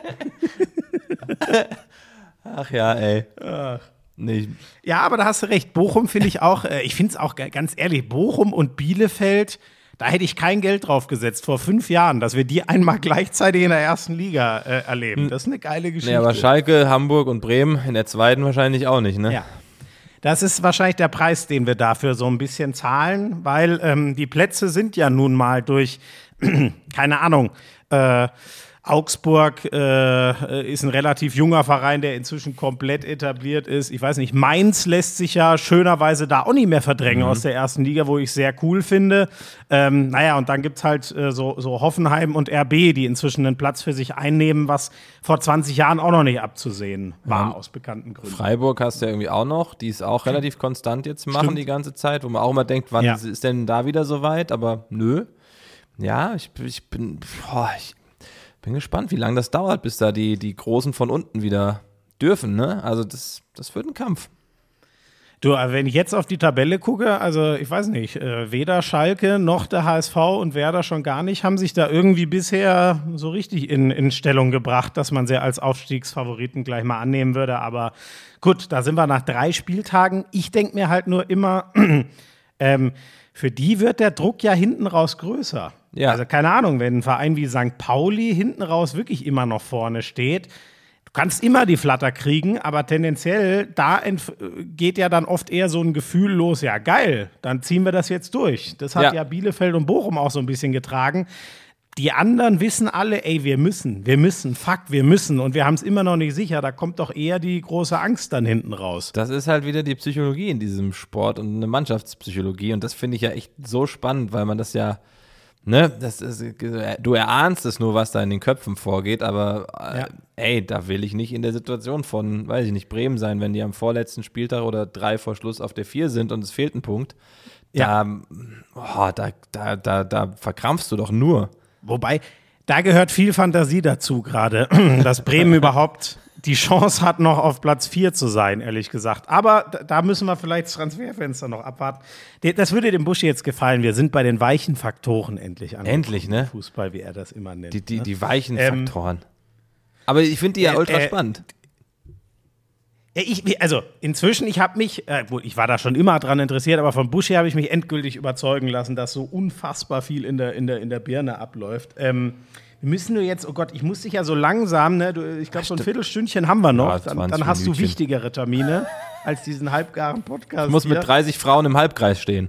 Ach ja, ey. Ach. Nee. Ja, aber da hast du recht. Bochum finde ich auch, äh, ich finde es auch ganz ehrlich, Bochum und Bielefeld, da hätte ich kein Geld drauf gesetzt vor fünf Jahren, dass wir die einmal gleichzeitig in der ersten Liga äh, erleben. Das ist eine geile Geschichte. Nee, aber Schalke, Hamburg und Bremen in der zweiten wahrscheinlich auch nicht, ne? Ja. Das ist wahrscheinlich der Preis, den wir dafür so ein bisschen zahlen, weil ähm, die Plätze sind ja nun mal durch, keine Ahnung, äh, Augsburg äh, ist ein relativ junger Verein, der inzwischen komplett etabliert ist. Ich weiß nicht, Mainz lässt sich ja schönerweise da auch nicht mehr verdrängen mhm. aus der ersten Liga, wo ich sehr cool finde. Ähm, naja, und dann gibt es halt äh, so, so Hoffenheim und R B, die inzwischen einen Platz für sich einnehmen, was vor zwanzig Jahren auch noch nicht abzusehen war, mhm. aus bekannten Gründen. Freiburg hast du ja irgendwie auch noch, die ist auch relativ konstant jetzt machen Stimmt. die ganze Zeit, wo man auch immer denkt, wann ja. ist denn da wieder so weit? Aber nö. Ja, ich, ich bin, boah, ich bin gespannt, wie lange das dauert, bis da die, die Großen von unten wieder dürfen, ne? Also das, das wird ein Kampf. Du, wenn ich jetzt auf die Tabelle gucke, also ich weiß nicht, äh, weder Schalke noch der H S V und Werder schon gar nicht, haben sich da irgendwie bisher so richtig in, in Stellung gebracht, dass man sie als Aufstiegsfavoriten gleich mal annehmen würde. Aber gut, da sind wir nach drei Spieltagen. Ich denke mir halt nur immer, ähm, für die wird der Druck ja hinten raus größer. Ja. Also keine Ahnung, wenn ein Verein wie Sankt Pauli hinten raus wirklich immer noch vorne steht, du kannst immer die Flatter kriegen, aber tendenziell, da entf- geht ja dann oft eher so ein Gefühl los, ja geil, dann ziehen wir das jetzt durch. Das hat ja, ja Bielefeld und Bochum auch so ein bisschen getragen. Die anderen wissen alle, ey, wir müssen, wir müssen, fuck, wir müssen und wir haben es immer noch nicht sicher. Da kommt doch eher die große Angst dann hinten raus. Das ist halt wieder die Psychologie in diesem Sport und eine Mannschaftspsychologie und das finde ich ja echt so spannend, weil man das ja, ne, das ist, du erahnst es nur, was da in den Köpfen vorgeht, aber ja. ey, da will ich nicht in der Situation von, weiß ich nicht, Bremen sein, wenn die am vorletzten Spieltag oder drei vor Schluss auf der vier sind und es fehlt ein Punkt. Da, ja. oh, da, da, da, da verkrampfst du doch nur. Wobei, da gehört viel Fantasie dazu gerade, dass Bremen überhaupt die Chance hat, noch auf Platz vier zu sein, ehrlich gesagt. Aber da müssen wir vielleicht das Transferfenster noch abwarten. Das würde dem Buschi jetzt gefallen. Wir sind bei den weichen Faktoren endlich angekommen. Endlich, ne? Fußball, wie er das immer nennt. Die, die, ne? die weichen ähm, Faktoren. Aber ich finde die ja äh, ultra äh, spannend. Ich, also inzwischen, ich habe mich, äh, gut, ich war da schon immer dran interessiert, aber von Buschi habe ich mich endgültig überzeugen lassen, dass so unfassbar viel in der, in der, in der Birne abläuft. Ähm, wir müssen nur jetzt, oh Gott, ich muss dich ja so langsam, ne, du, ich glaube, so ein Viertelstündchen haben wir noch, ja, dann, dann hast du wichtigere Termine als diesen halbgaren Podcast. Ich muss hier. mit dreißig Frauen im Halbkreis stehen.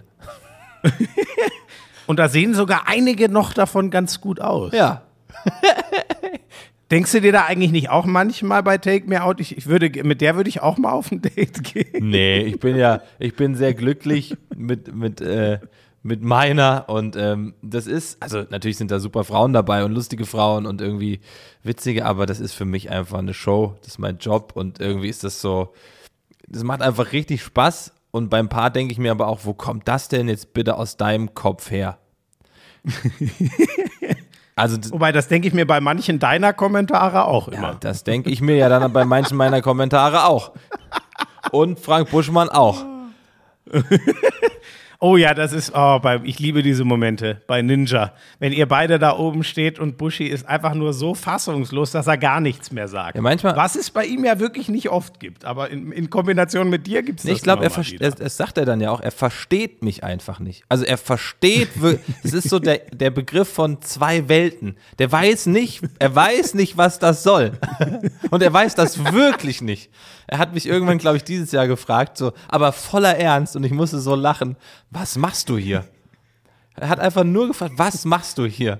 Und da sehen sogar einige noch davon ganz gut aus. Ja. Denkst du dir da eigentlich nicht auch manchmal bei Take Me Out, ich, ich würde, mit der würde ich auch mal auf ein Date gehen? Nee, ich bin ja, ich bin sehr glücklich mit, mit, äh, mit meiner und ähm, das ist, also natürlich sind da super Frauen dabei und lustige Frauen und irgendwie witzige, aber das ist für mich einfach eine Show, das ist mein Job und irgendwie ist das so, das macht einfach richtig Spaß und beim Paar denke ich mir aber auch, wo kommt das denn jetzt bitte aus deinem Kopf her? Also, Wobei, das denke ich mir bei manchen deiner Kommentare auch immer. ja, das denke ich mir ja dann bei manchen meiner Kommentare auch. Und Frank Buschmann auch. Oh ja, das ist, oh, bei, ich liebe diese Momente bei Ninja. Wenn ihr beide da oben steht und Buschi ist einfach nur so fassungslos, dass er gar nichts mehr sagt. Ja, manchmal- Was es bei ihm ja wirklich nicht oft gibt, aber in, in Kombination mit dir gibt es das Ich glaube, immer er mal versteht, wieder. das sagt er dann ja auch, er versteht mich einfach nicht. Also er versteht, wir- das ist so der, der Begriff von zwei Welten. Der weiß nicht, er weiß nicht, was das soll. Und er weiß das wirklich nicht. Er hat mich irgendwann, glaube ich, dieses Jahr gefragt, so, aber voller Ernst, und ich musste so lachen, was machst du hier? Er hat einfach nur gefragt, was machst du hier?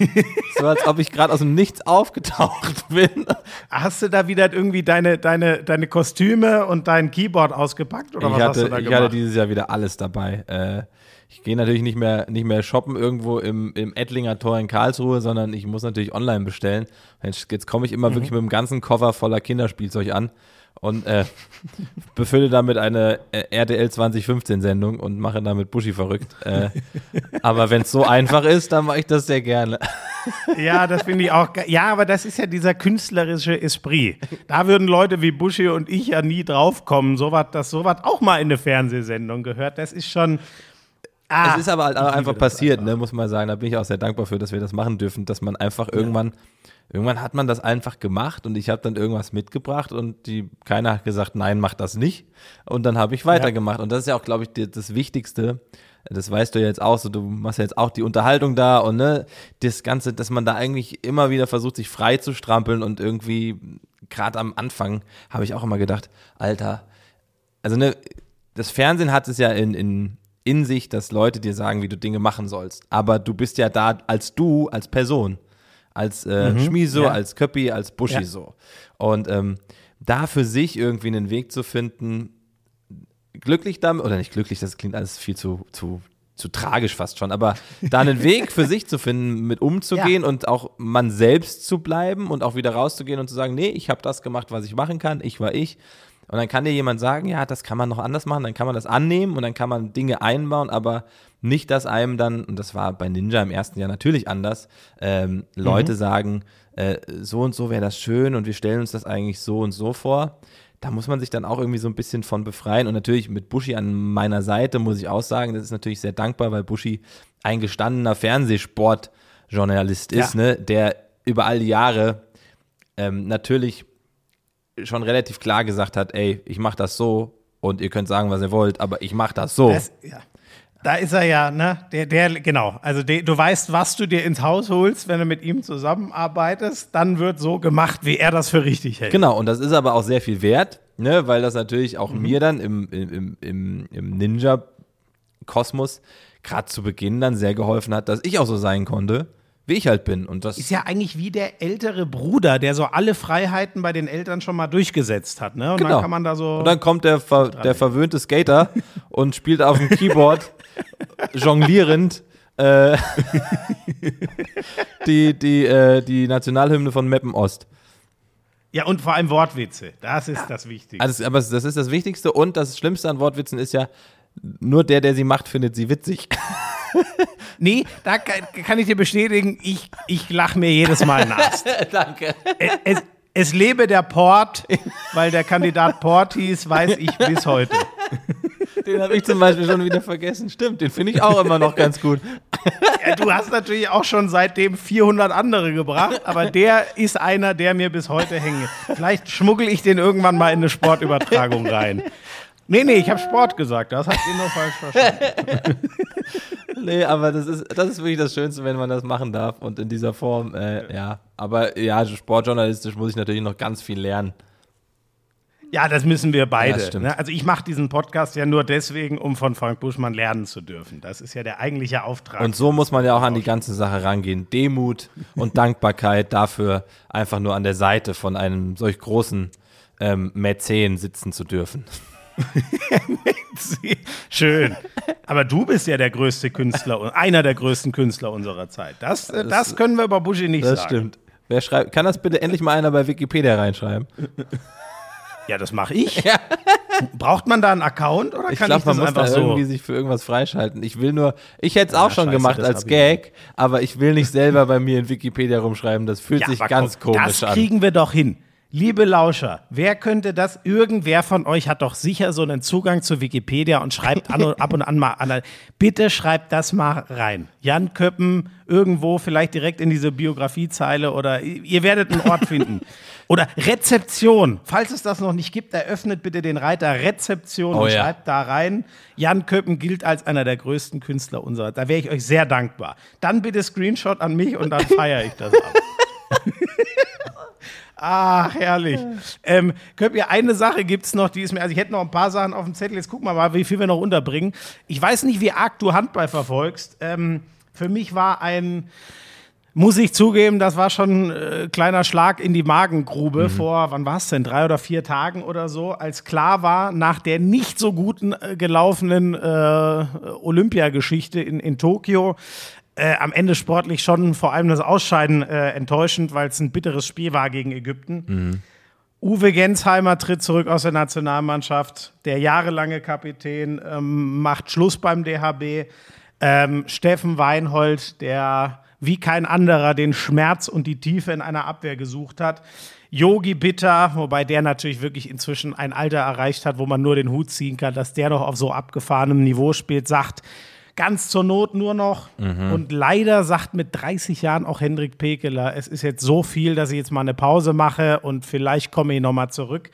So, als ob ich gerade aus dem Nichts aufgetaucht bin. Hast du da wieder irgendwie deine, deine, deine Kostüme und dein Keyboard ausgepackt? Oder Ich was hast hatte, du da ich gemacht? hatte dieses Jahr wieder alles dabei. Äh, ich gehe natürlich nicht mehr, nicht mehr shoppen irgendwo im, im Ettlinger Tor in Karlsruhe, sondern ich muss natürlich online bestellen. Jetzt, jetzt komme ich immer Mhm. wirklich mit einem ganzen Koffer voller Kinderspielzeug an und äh, befülle damit eine äh, R T L zwanzig fünfzehn Sendung und mache damit Buschi verrückt. Äh, aber wenn es so einfach ist, dann mache ich das sehr gerne. Ja, das finde ich auch ge- Ja, aber das ist ja dieser künstlerische Esprit. Da würden Leute wie Buschi und ich ja nie draufkommen, so was, dass sowas auch mal in eine Fernsehsendung gehört. Das ist schon. Ah, Es ist aber halt auch ich liebe einfach das passiert, einfach. ne, muss man sagen. Da bin ich auch sehr dankbar für, dass wir das machen dürfen, dass man einfach irgendwann, irgendwann hat man das einfach gemacht und ich habe dann irgendwas mitgebracht und die, keiner hat gesagt, nein, mach das nicht. Und dann habe ich weitergemacht. Und das ist ja auch, glaube ich, die, das Wichtigste. Das weißt du ja jetzt auch so, du machst ja jetzt auch die Unterhaltung da und ne, das Ganze, dass man da eigentlich immer wieder versucht, sich frei zu strampeln und irgendwie, gerade am Anfang, habe ich auch immer gedacht, Alter, also ne, das Fernsehen hat es ja in, in, in sich, dass Leute dir sagen, wie du Dinge machen sollst. Aber du bist ja da als du, als Person. Als äh, Schmiso, ja. als Köppi, als Buschi Ja. so. Und ähm, da für sich irgendwie einen Weg zu finden, glücklich damit, oder nicht glücklich, das klingt alles viel zu, zu, zu tragisch fast schon, aber da einen Weg für sich zu finden, mit umzugehen Ja. und auch man selbst zu bleiben und auch wieder rauszugehen und zu sagen, nee, ich habe das gemacht, was ich machen kann, ich war ich. Und dann kann dir jemand sagen, ja, das kann man noch anders machen, dann kann man das annehmen und dann kann man Dinge einbauen, aber nicht, dass einem dann, und das war bei Ninja im ersten Jahr natürlich anders, ähm, Leute sagen, äh, so und so wäre das schön und wir stellen uns das eigentlich so und so vor. Da muss man sich dann auch irgendwie so ein bisschen von befreien. Und natürlich mit Buschi an meiner Seite muss ich auch sagen, das ist natürlich sehr dankbar, weil Buschi ein gestandener Fernsehsportjournalist ist, Ja. ne, der über all die Jahre ähm, natürlich schon relativ klar gesagt hat, ey, ich mache das so und ihr könnt sagen, was ihr wollt, aber ich mache das so. Das, ja. Da ist er ja, ne? Der, der, genau. Also der, du weißt, was du dir ins Haus holst, wenn du mit ihm zusammenarbeitest, dann wird so gemacht, wie er das für richtig hält. Genau, und das ist aber auch sehr viel wert, ne, weil das natürlich auch mir dann im, im, im, im Ninja-Kosmos gerade zu Beginn dann sehr geholfen hat, dass ich auch so sein konnte, wie ich halt bin. Und das Ist ja eigentlich wie der ältere Bruder, der so alle Freiheiten bei den Eltern schon mal durchgesetzt hat, ne? Und Genau. dann kann man da so. Und dann kommt der, ver, der verwöhnte Skater und spielt auf dem Keyboard jonglierend äh, die, die, äh, die Nationalhymne von Meppen Ost. Ja, und vor allem Wortwitze. Das ist das Wichtigste. Also, aber das ist das Wichtigste und das Schlimmste an Wortwitzen ist ja, nur der, der sie macht, findet sie witzig. Nee, da kann, kann ich dir bestätigen, ich, ich lache mir jedes Mal nass. Danke. Es, es lebe der Port, weil der Kandidat Port hieß, weiß ich bis heute. Den habe ich zum Beispiel schon wieder vergessen. Stimmt, den finde ich auch immer noch ganz gut. Ja, du hast natürlich auch schon seitdem vierhundert andere gebracht, aber der ist einer, der mir bis heute hängt. Vielleicht schmuggel ich den irgendwann mal in eine Sportübertragung rein. Nee, nee, ich habe Sport gesagt, das habt ihr nur falsch verstanden. Nee, aber das ist, das ist wirklich das Schönste, wenn man das machen darf und in dieser Form, äh, ja. Aber ja, sportjournalistisch muss ich natürlich noch ganz viel lernen. Ja, das müssen wir beide. Ja, stimmt. Ne? Also ich mache diesen Podcast ja nur deswegen, um von Frank Buschmann lernen zu dürfen. Das ist ja der eigentliche Auftrag. Und so muss man ja auch an die ganze Sache rangehen. Demut und Dankbarkeit dafür, einfach nur an der Seite von einem solch großen ähm, Mäzen sitzen zu dürfen. Schön. Aber du bist ja der größte Künstler, einer der größten Künstler unserer Zeit. Das, das, das können wir über Buschi nicht Das sagen. stimmt. Wer schreibt, kann das bitte endlich mal einer bei Wikipedia reinschreiben? Ja, das mache ich. Braucht man da einen Account oder Ich kann glaube, ich man das muss da einfach so? irgendwie sich für irgendwas freischalten. Ich will nur, ich hätte es auch schon scheiße, gemacht das als hab ich Gag, aber ich will nicht selber bei mir in Wikipedia rumschreiben. Das fühlt Ja, sich aber ganz komm, komisch das an. kriegen wir doch hin. Liebe Lauscher, wer könnte das? Irgendwer von euch hat doch sicher so einen Zugang zu Wikipedia und schreibt an und ab und an mal an. Bitte schreibt das mal rein. Jan Köppen irgendwo vielleicht direkt in diese Biografiezeile oder ihr werdet einen Ort finden. Oder Rezeption. Falls es das noch nicht gibt, eröffnet bitte den Reiter Rezeption Oh und ja. schreibt da rein. Jan Köppen gilt als einer der größten Künstler unserer. Da wäre ich euch sehr dankbar. Dann bitte Screenshot an mich und dann feiere ich das ab. Ach, herrlich. Ähm, könnt ihr, eine Sache gibt es noch, die ist mir, also ich hätte noch ein paar Sachen auf dem Zettel, jetzt gucken wir mal, wie viel wir noch unterbringen. Ich weiß nicht, wie arg du Handball verfolgst. Ähm, für mich war ein, muss ich zugeben, das war schon ein äh, kleiner Schlag in die Magengrube Mhm. vor, wann war es denn, drei oder vier Tagen oder so, als klar war, nach der nicht so guten äh, gelaufenen äh, Olympiageschichte in, in Tokio, Äh, am Ende sportlich schon vor allem das Ausscheiden äh, enttäuschend, weil es ein bitteres Spiel war gegen Ägypten. Mhm. Uwe Gensheimer tritt zurück aus der Nationalmannschaft. Der jahrelange Kapitän ähm, macht Schluss beim D H B. Ähm, Steffen Weinhold, der wie kein anderer den Schmerz und die Tiefe in einer Abwehr gesucht hat. Yogi Bitter, wobei der natürlich wirklich inzwischen ein Alter erreicht hat, wo man nur den Hut ziehen kann, dass der noch auf so abgefahrenem Niveau spielt, sagt, ganz zur Not nur noch. Mhm. Und leider sagt mit dreißig Jahren auch Hendrik Pekeler, es ist jetzt so viel, dass ich jetzt mal eine Pause mache und vielleicht komme ich nochmal zurück.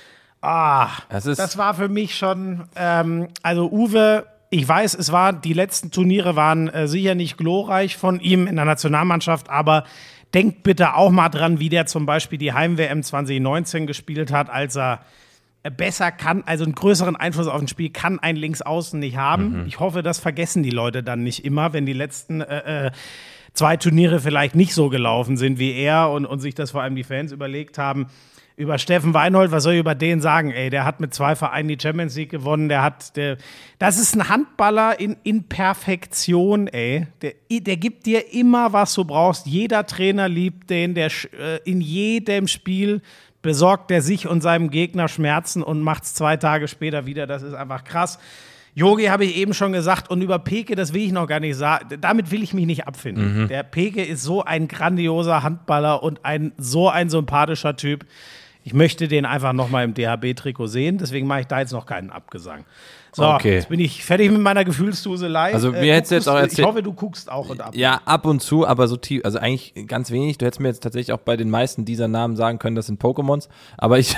Ah, Das das, ist- war für mich schon, ähm, also Uwe, ich weiß, es war, die letzten Turniere waren äh, sicher nicht glorreich von ihm in der Nationalmannschaft, aber denkt bitte auch mal dran, wie der zum Beispiel die Heim-W M zwanzig neunzehn gespielt hat, als er besser kann, also einen größeren Einfluss auf ein Spiel kann ein Linksaußen nicht haben. Mhm. Ich hoffe, das vergessen die Leute dann nicht immer, wenn die letzten äh, äh, zwei Turniere vielleicht nicht so gelaufen sind wie er und, und sich das vor allem die Fans überlegt haben. Über Steffen Weinhold, was soll ich über den sagen? Ey, der hat mit zwei Vereinen die Champions League gewonnen, der hat, der, das ist ein Handballer in, in Perfektion, ey. Der, der gibt dir immer, was du brauchst. Jeder Trainer liebt den, der äh, in jedem Spiel besorgt er sich und seinem Gegner Schmerzen und macht es zwei Tage später wieder. Das ist einfach krass. Yogi habe ich eben schon gesagt und über Peke, das will ich noch gar nicht sagen. Damit will ich mich nicht abfinden. Mhm. Der Peke ist so ein grandioser Handballer und ein so ein sympathischer Typ. Ich möchte den einfach noch mal im D H B-Trikot sehen. Deswegen mache ich da jetzt noch keinen Abgesang. So, Okay. jetzt bin ich fertig mit meiner Gefühlsduselei. Also, mir du hättest du jetzt guckst- auch erzählt- Ich hoffe, du guckst auch und ab. Ja, ab und zu, aber so tief, also eigentlich ganz wenig. Du hättest mir jetzt tatsächlich auch bei den meisten dieser Namen sagen können, das sind Pokémons, aber ich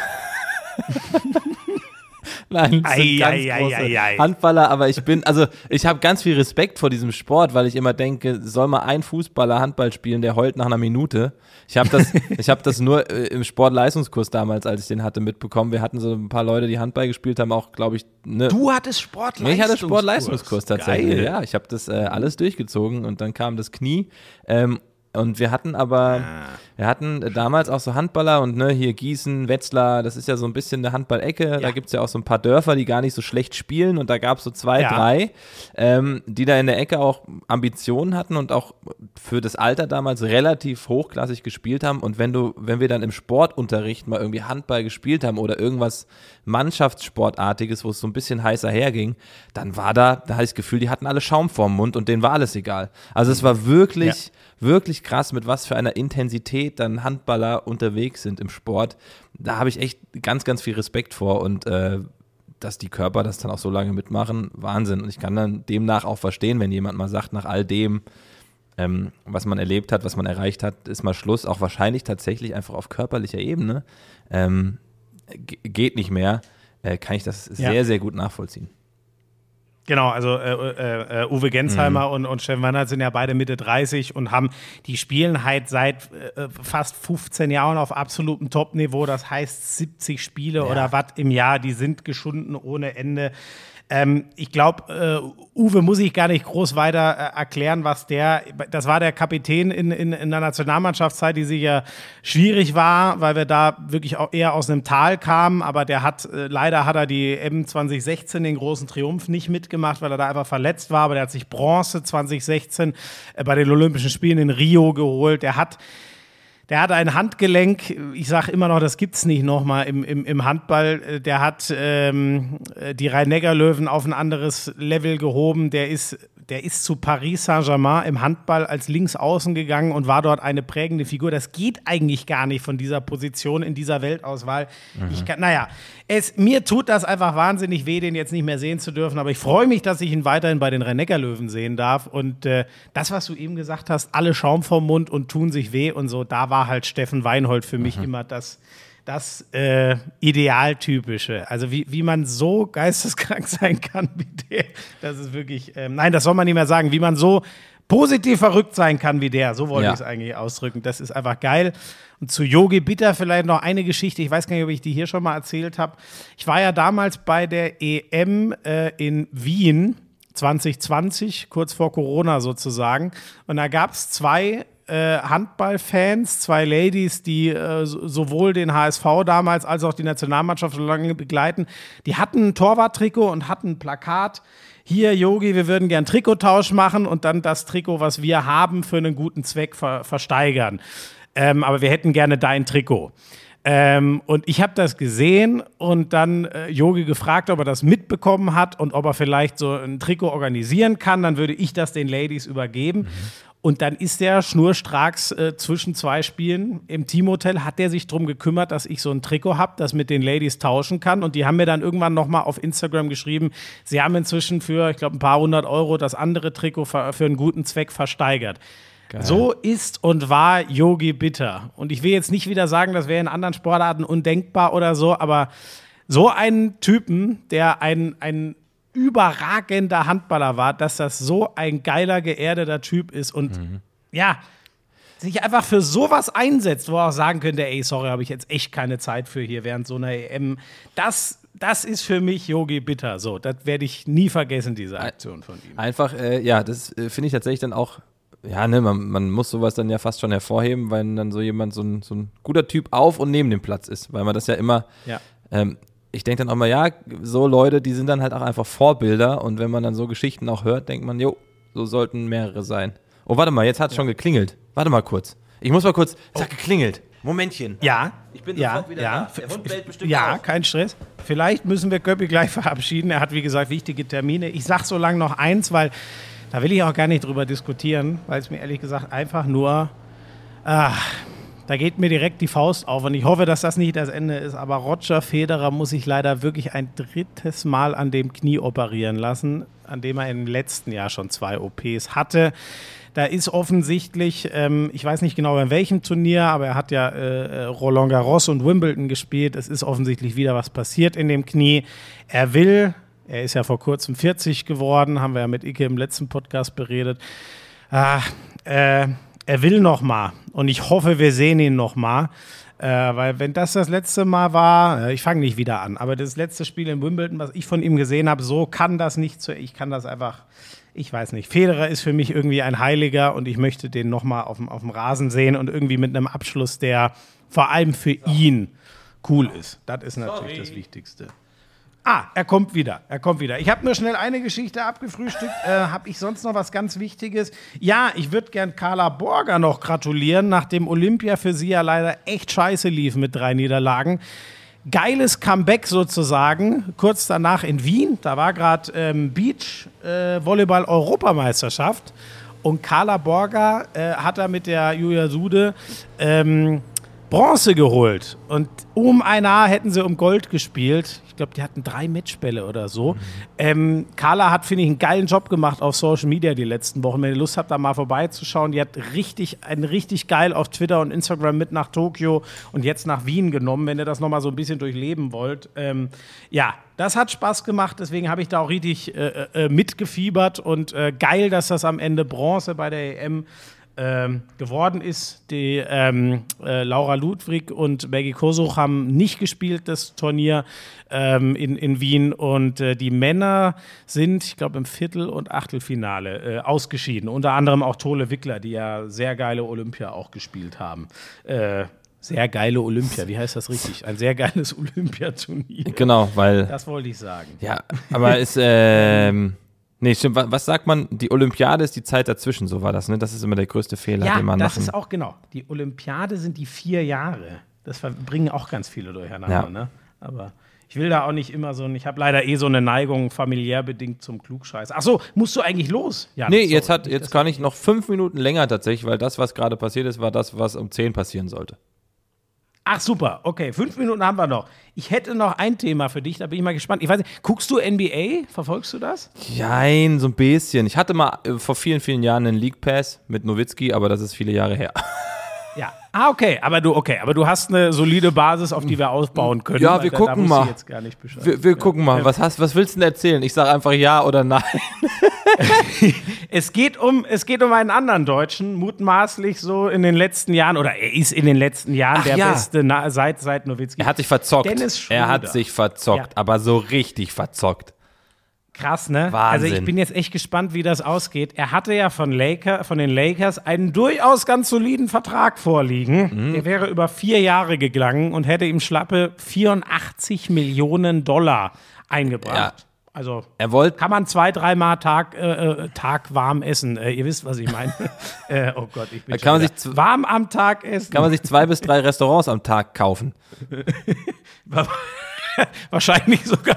Nein, das sind Ei, ganz ei, ei, große ei, ei. Handballer, aber ich bin, also ich habe ganz viel Respekt vor diesem Sport, weil ich immer denke, soll mal ein Fußballer Handball spielen, der heult nach einer Minute. Ich habe das, ich habe das nur äh, im Sportleistungskurs damals, als ich den hatte, mitbekommen. Wir hatten so ein paar Leute, die Handball gespielt haben, auch, glaube ich, ne. Du hattest Sportleistungskurs. Nee, ich hatte Sportleistungskurs tatsächlich. Geil. Ja, ich habe das äh, alles durchgezogen und dann kam das Knie. Ähm, und wir hatten aber, wir hatten damals auch so Handballer und ne, hier Gießen, Wetzlar, das ist ja so ein bisschen eine Handballecke. Da gibt es ja auch so ein paar Dörfer, die gar nicht so schlecht spielen und da gab es so zwei, Ja. drei, ähm, die da in der Ecke auch Ambitionen hatten und auch für das Alter damals relativ hochklassig gespielt haben. Und wenn du, wenn wir dann im Sportunterricht mal irgendwie Handball gespielt haben oder irgendwas Mannschaftssportartiges, wo es so ein bisschen heißer herging, dann war da, da hatte ich das Gefühl, die hatten alle Schaum vorm Mund und denen war alles egal. Also es war wirklich, wirklich krass, mit was für einer Intensität dann Handballer unterwegs sind im Sport. Da habe ich echt ganz, ganz viel Respekt vor und äh, dass die Körper das dann auch so lange mitmachen, Wahnsinn. Und ich kann dann demnach auch verstehen, wenn jemand mal sagt, nach all dem, ähm, was man erlebt hat, was man erreicht hat, ist mal Schluss. Auch wahrscheinlich tatsächlich einfach auf körperlicher Ebene. Ähm, g- geht nicht mehr. Äh, kann ich das Ja. sehr, sehr gut nachvollziehen. Genau, also äh, äh, äh, Uwe Gensheimer und, und Steffen Weinhold sind ja beide Mitte dreißig und haben, die spielen halt seit äh, fast fünfzehn Jahren auf absolutem Top-Niveau, das heißt siebzig Spiele oder was im Jahr, die sind geschunden ohne Ende. Ähm, ich glaube, äh, Uwe muss ich gar nicht groß weiter äh, erklären, was der, das war der Kapitän in, in, in der Nationalmannschaftszeit, die sicher schwierig war, weil wir da wirklich auch eher aus einem Tal kamen, aber der hat, äh, leider hat er die M zwanzig sechzehn, den großen Triumph, nicht mitgemacht, weil er da einfach verletzt war, aber der hat sich Bronze zwanzig sechzehn äh, bei den Olympischen Spielen in Rio geholt, der hat Der hat ein Handgelenk, ich sage immer noch, das gibt's nicht nochmal im, im, im Handball. Der hat ähm, die Rhein-Neckar-Löwen auf ein anderes Level gehoben. Der ist, der ist zu Paris Saint-Germain im Handball als Linksaußen gegangen und war dort eine prägende Figur. Das geht eigentlich gar nicht von dieser Position in dieser Weltauswahl. Mhm. Ich kann, naja, es, mir tut das einfach wahnsinnig weh, den jetzt nicht mehr sehen zu dürfen. Aber ich freue mich, dass ich ihn weiterhin bei den Rhein-Neckar-Löwen sehen darf. Und äh, das, was du eben gesagt hast, alle Schaum vom Mund und tun sich weh und so, da war war halt Steffen Weinhold für mich mhm. immer das, das äh, Idealtypische. Also wie, wie man so geisteskrank sein kann wie der, das ist wirklich, ähm, nein, das soll man nicht mehr sagen, wie man so positiv verrückt sein kann wie der, so wollte ja. ich es eigentlich ausdrücken. Das ist einfach geil. Und zu Yogi Bitter vielleicht noch eine Geschichte, ich weiß gar nicht, ob ich die hier schon mal erzählt habe. Ich war ja damals bei der E M äh, in Wien zwanzig zwanzig, kurz vor Corona sozusagen, und da gab es zwei Äh, Handballfans, zwei Ladies, die äh, sowohl den H S V damals als auch die Nationalmannschaft so lange begleiten, die hatten ein Torwarttrikot und hatten ein Plakat. Hier, Yogi, wir würden gern Trikottausch machen und dann das Trikot, was wir haben, für einen guten Zweck ver- versteigern. Ähm, aber wir hätten gerne dein Trikot. Ähm, und ich habe das gesehen und dann äh, Yogi gefragt, ob er das mitbekommen hat und ob er vielleicht so ein Trikot organisieren kann. Dann würde ich das den Ladies übergeben. Mhm. Und dann ist der schnurstracks äh, zwischen zwei Spielen im Teamhotel, hat der sich drum gekümmert, dass ich so ein Trikot habe, das mit den Ladies tauschen kann. Und die haben mir dann irgendwann nochmal auf Instagram geschrieben, sie haben inzwischen für, ich glaube, ein paar hundert Euro das andere Trikot für, für einen guten Zweck versteigert. Geil. So ist und war Yogi Bitter. Und ich will jetzt nicht wieder sagen, das wäre in anderen Sportarten undenkbar oder so, aber so einen Typen, der ein, ein überragender Handballer war, dass das so ein geiler, geerdeter Typ ist und mhm. ja, sich einfach für sowas einsetzt, wo er auch sagen könnte, ey, sorry, habe ich jetzt echt keine Zeit für hier während so einer E M. Das, das ist für mich Yogi Bitter. So, das werde ich nie vergessen, diese Aktion von ihm. Einfach, äh, ja, das äh, finde ich tatsächlich dann auch, ja, ne, man, man muss sowas dann ja fast schon hervorheben, weil dann so jemand, so ein, so ein guter Typ auf und neben dem Platz ist, weil man das ja immer ja. ähm, ich denke dann auch mal, ja, so Leute, die sind dann halt auch einfach Vorbilder und wenn man dann so Geschichten auch hört, denkt man, jo, so sollten mehrere sein. Oh, warte mal, jetzt hat es ja. schon geklingelt. Warte mal kurz. Ich muss mal kurz, es hat geklingelt. Momentchen. Ja. Ich bin ja, sofort wieder ja. da. Der Hund bellt bestimmt Ja, auf. Kein Stress. Vielleicht müssen wir Göppi gleich verabschieden. Er hat, wie gesagt, wichtige Termine. Ich sag so lange noch eins, weil da will ich auch gar nicht drüber diskutieren, weil es mir ehrlich gesagt einfach nur ach, da geht mir direkt die Faust auf und ich hoffe, dass das nicht das Ende ist, aber Roger Federer muss sich leider wirklich ein drittes Mal an dem Knie operieren lassen, an dem er im letzten Jahr schon zwei O Ps hatte. Da ist offensichtlich, ähm, ich weiß nicht genau in welchem Turnier, aber er hat ja äh, Roland Garros und Wimbledon gespielt. Es ist offensichtlich wieder was passiert in dem Knie. Er will, er ist ja vor kurzem vierzig geworden, haben wir ja mit Ike im letzten Podcast beredet. Ah, äh, Er will noch mal und ich hoffe, wir sehen ihn noch mal, äh, weil wenn das das letzte Mal war, äh, ich fange nicht wieder an, aber das letzte Spiel in Wimbledon, was ich von ihm gesehen habe, so kann das nicht, zu, ich kann das einfach, ich weiß nicht. Federer ist für mich irgendwie ein Heiliger und ich möchte den noch mal auf dem, auf dem Rasen sehen und irgendwie mit einem Abschluss, der vor allem für ihn cool ist. Das ist natürlich Sorry. das Wichtigste. Ah, er kommt wieder, er kommt wieder. Ich habe nur schnell eine Geschichte abgefrühstückt. Äh, habe ich sonst noch was ganz Wichtiges? Ja, ich würde gern Carla Borger noch gratulieren, nachdem Olympia für sie ja leider echt scheiße lief mit drei Niederlagen. Geiles Comeback sozusagen, kurz danach in Wien. Da war gerade ähm, Beach-Volleyball-Europameisterschaft. Und Carla Borger äh, hat da mit der Julia Sude ähm, Bronze geholt. Und um ein Haar hätten sie um Gold gespielt. Ich glaube, die hatten drei Matchbälle oder so. Mhm. Ähm, Carla hat, finde ich, einen geilen Job gemacht auf Social Media die letzten Wochen. Wenn ihr Lust habt, da mal vorbeizuschauen. Die hat richtig, einen richtig geil auf Twitter und Instagram mit nach Tokio und jetzt nach Wien genommen, wenn ihr das nochmal so ein bisschen durchleben wollt. Ähm, ja, das hat Spaß gemacht. Deswegen habe ich da auch richtig äh, äh, mitgefiebert. Und äh, geil, dass das am Ende Bronze bei der E M Ähm, geworden ist. Die ähm, äh, Laura Ludwig und Maggie Kosuch haben nicht gespielt, das Turnier ähm, in, in Wien. Und äh, die Männer sind, ich glaube, im Viertel- und Achtelfinale äh, ausgeschieden. Unter anderem auch Tole Wickler, die ja sehr geile Olympia auch gespielt haben. Äh, sehr geile Olympia, wie heißt das richtig? Ein sehr geiles Olympiaturnier. Genau, weil... Das wollte ich sagen. Ja, aber ist... Ähm Nee, stimmt. Was, was sagt man? Die Olympiade ist die Zeit dazwischen, so war das, ne? Das ist immer der größte Fehler, Ja, den man das machen. ist auch genau. Die Olympiade sind die vier Jahre. Das ver- bringen auch ganz viele durcheinander, Ja. ne? Aber ich will da auch nicht immer so ein, ich habe leider eh so eine Neigung, familiär bedingt zum Klugscheiß. Ach so, musst du eigentlich los? Ja, Nee, sorry. jetzt, hat, Nicht, jetzt dass- kann ich noch fünf Minuten länger tatsächlich, weil das, was gerade passiert ist, war das, was um zehn passieren sollte. Ach super, okay, fünf Minuten haben wir noch. Ich hätte noch ein Thema für dich, da bin ich mal gespannt. Ich weiß nicht, guckst du N B A? Verfolgst du das? Jein, so ein bisschen. Ich hatte mal äh, vor vielen, vielen Jahren einen League Pass mit Nowitzki, aber das ist viele Jahre her. Ja. Ah, okay, aber du, okay, aber du hast eine solide Basis, auf die wir aufbauen können. Ja, weil wir da, gucken da wusste mal. ich jetzt gar nicht Bescheid. Wir, wir Ja. gucken mal, was, hast, was willst du denn erzählen? Ich sage einfach ja oder nein. Es geht um, es geht um einen anderen Deutschen, mutmaßlich so in den letzten Jahren, oder er ist in den letzten Jahren Ach der ja. Beste na, seit, seit Nowitzki. Er hat sich verzockt. Dennis Schröder. Er hat sich verzockt, Ja. aber so richtig verzockt. Krass, ne? Wahnsinn. Also ich bin jetzt echt gespannt, wie das ausgeht. Er hatte ja von, Laker, von den Lakers einen durchaus ganz soliden Vertrag vorliegen. Mhm. Der wäre über vier Jahre gegangen und hätte ihm schlappe vierundachtzig Millionen Dollar eingebracht. Ja. Also Er wollte kann man zwei, dreimal Tag, äh, äh, Tag warm essen. Äh, ihr wisst, was ich meine. äh, oh Gott, ich bin Da kann man schon sich wieder- z- warm am Tag essen. kann man sich zwei bis drei Restaurants am Tag kaufen. Wahrscheinlich sogar.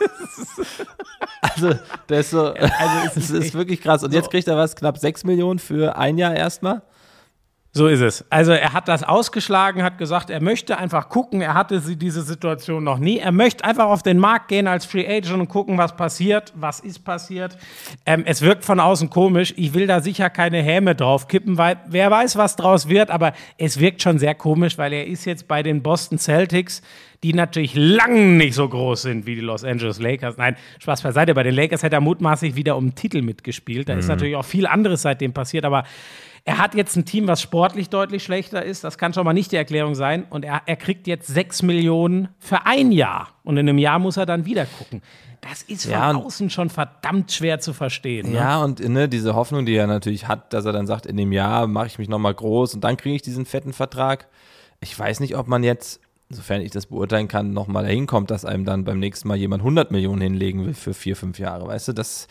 Also, das ist so, Also es das ist ist echt wirklich krass. Und jetzt kriegt er was, knapp sechs Millionen für ein Jahr erstmal. So ist es. Also er hat das ausgeschlagen, hat gesagt, er möchte einfach gucken. Er hatte sie diese Situation noch nie. Er möchte einfach auf den Markt gehen als Free Agent und gucken, was passiert, was ist passiert. Ähm, es wirkt von außen komisch. Ich will da sicher keine Häme drauf kippen, weil wer weiß, was draus wird. Aber es wirkt schon sehr komisch, weil er ist jetzt bei den Boston Celtics, die natürlich lang nicht so groß sind wie die Los Angeles Lakers. Nein, Spaß beiseite. Bei den Lakers hätte er mutmaßlich wieder um den Titel mitgespielt. Da ist natürlich auch viel anderes seitdem passiert, aber er hat jetzt ein Team, was sportlich deutlich schlechter ist. Das kann schon mal nicht die Erklärung sein. Und er, er kriegt jetzt sechs Millionen für ein Jahr. Und in einem Jahr muss er dann wieder gucken. Das ist von Ja, und- außen schon verdammt schwer zu verstehen. Ne? Ja, und ne, diese Hoffnung, die er natürlich hat, dass er dann sagt, in dem Jahr mache ich mich nochmal groß und dann kriege ich diesen fetten Vertrag. Ich weiß nicht, ob man jetzt, sofern ich das beurteilen kann, nochmal dahin kommt, dass einem dann beim nächsten Mal jemand hundert Millionen hinlegen will für vier, fünf Jahre. Weißt du, das.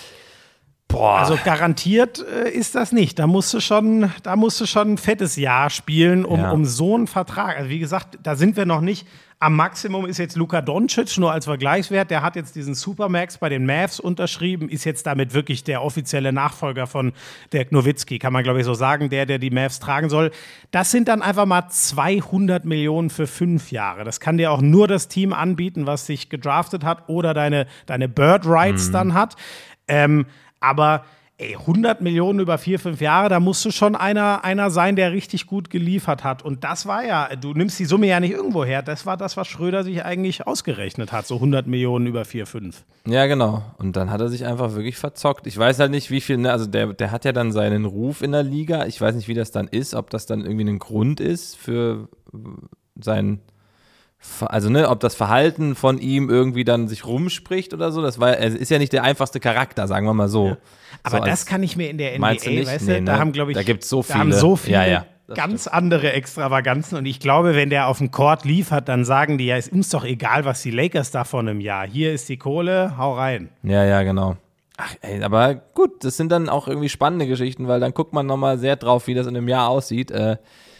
Boah. Also garantiert äh, ist das nicht. Da musst du schon, da musst du schon ein fettes Jahr spielen, um, Ja. um so einen Vertrag. Also wie gesagt, da sind wir noch nicht. Am Maximum ist jetzt Luka Doncic, nur als Vergleichswert. Der hat jetzt diesen Supermax bei den Mavs unterschrieben, ist jetzt damit wirklich der offizielle Nachfolger von Dirk Nowitzki, kann man glaube ich so sagen, der, der die Mavs tragen soll. Das sind dann einfach mal zweihundert Millionen für fünf Jahre. Das kann dir auch nur das Team anbieten, was sich gedraftet hat oder deine, deine Bird Rights dann hat. Ähm, aber ey, hundert Millionen über vier, fünf Jahre, da musst du schon einer, einer sein, der richtig gut geliefert hat. Und das war ja, du nimmst die Summe ja nicht irgendwo her. Das war das, was Schröder sich eigentlich ausgerechnet hat, so hundert Millionen über vier, fünf. Ja, genau. Und dann hat er sich einfach wirklich verzockt. Ich weiß halt nicht, wie viel, ne, also der, der hat ja dann seinen Ruf in der Liga. Ich weiß nicht, wie das dann ist, ob das dann irgendwie ein Grund ist für sein, also ne, ob das Verhalten von ihm irgendwie dann sich rumspricht oder so. Das war, er ist ja nicht der einfachste Charakter, sagen wir mal so. Ja. Aber so das als- kann ich mir in der N B A, Meinst du nicht? weißt Nee, du, ne? da haben, glaube ich, Da gibt's so da haben viele. so viele Ja, ja, das ganz andere Extravaganzen. Und ich glaube, wenn der auf dem Court liefert, dann sagen die, ja, ist uns doch egal, was die Lakers da vor einem Jahr. Hier ist die Kohle, hau rein. Ja, ja, genau. Ach, ey, aber gut, das sind dann auch irgendwie spannende Geschichten, weil dann guckt man nochmal sehr drauf, wie das in einem Jahr aussieht. Äh,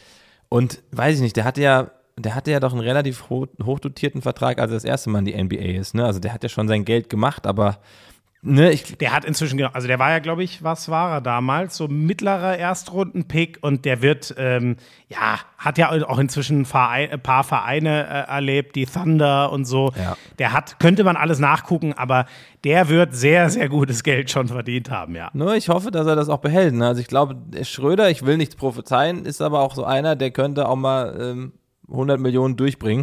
und weiß ich nicht, der hatte ja, der hatte ja doch einen relativ hoch, hochdotierten Vertrag, als er das erste Mal in die N B A ist. Ne? Also der hat ja schon sein Geld gemacht, aber ne, ich, Der hat inzwischen, genau, also der war ja, glaube ich, was war er damals? So mittlerer Erstrunden-Pick und der wird, ähm, ja, hat ja auch inzwischen ein, Verein, ein paar Vereine äh, erlebt, die Thunder und so. Ja. Der hat, könnte man alles nachgucken, aber der wird sehr, sehr gutes Geld schon verdient haben, ja. nur ich hoffe, dass er das auch behält. Ne? Also ich glaube, der Schröder, ich will nichts prophezeien, ist aber auch so einer, der könnte auch mal ähm, hundert Millionen durchbringen.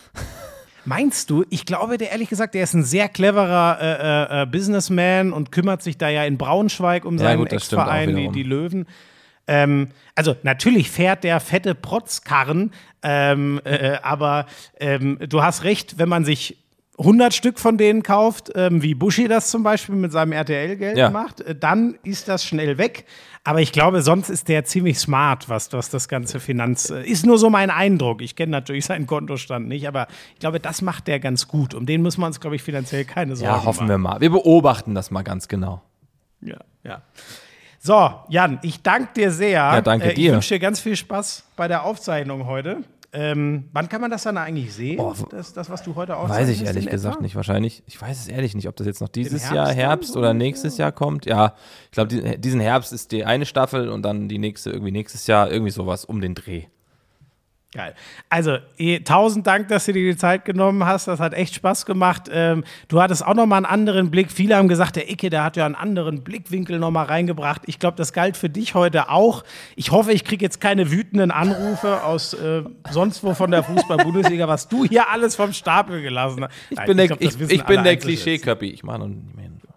Meinst du? Ich glaube, der ehrlich gesagt, der ist ein sehr cleverer äh, äh, Businessman und kümmert sich da ja in Braunschweig um Ja, seinen gut, das stimmt auch Ex-Verein, die, wiederum. die Löwen. Ähm, also natürlich fährt der fette Protzkarren, ähm, äh, aber ähm, du hast recht, wenn man sich hundert Stück von denen kauft, ähm, wie Buschi das zum Beispiel mit seinem R T L-Geld Ja. macht, äh, dann ist das schnell weg. Aber ich glaube, sonst ist der ziemlich smart, was, was das ganze Finanz... Äh, ist nur so mein Eindruck. Ich kenne natürlich seinen Kontostand nicht, aber ich glaube, das macht der ganz gut. Um den müssen wir uns, glaube ich, finanziell keine Sorgen Ja, hoffen machen. wir mal. Wir beobachten das mal ganz genau. Ja, ja. So, Jan, ich danke dir sehr. Ja, danke äh, ich dir. wünsche dir ganz viel Spaß bei der Aufzeichnung heute. Ähm, wann kann man das dann eigentlich sehen? Oh, das, das, was du heute aufzeichnest? Weiß ich ehrlich in gesagt etwa? nicht. Wahrscheinlich, ich weiß es ehrlich nicht, ob das jetzt noch dieses Herbst Jahr dann Herbst so oder ungefähr? nächstes Jahr kommt. Ja, ich glaube, die, diesen Herbst ist die eine Staffel und dann die nächste irgendwie nächstes Jahr, irgendwie sowas um den Dreh. Geil. Also, eh, tausend Dank, dass du dir die Zeit genommen hast. Das hat echt Spaß gemacht. Ähm, du hattest auch noch mal einen anderen Blick. Viele haben gesagt, der Icke, der hat ja einen anderen Blickwinkel noch mal reingebracht. Ich glaube, das galt für dich heute auch. Ich hoffe, ich kriege jetzt keine wütenden Anrufe aus äh, sonst wo von der Fußball-Bundesliga, was du hier alles vom Stapel gelassen hast. Ich Nein, bin der, glaub, ich, das wissen ich bin alle der Einzelschätzer. Klischee-Köppi. Ich mache noch nicht mehr hin.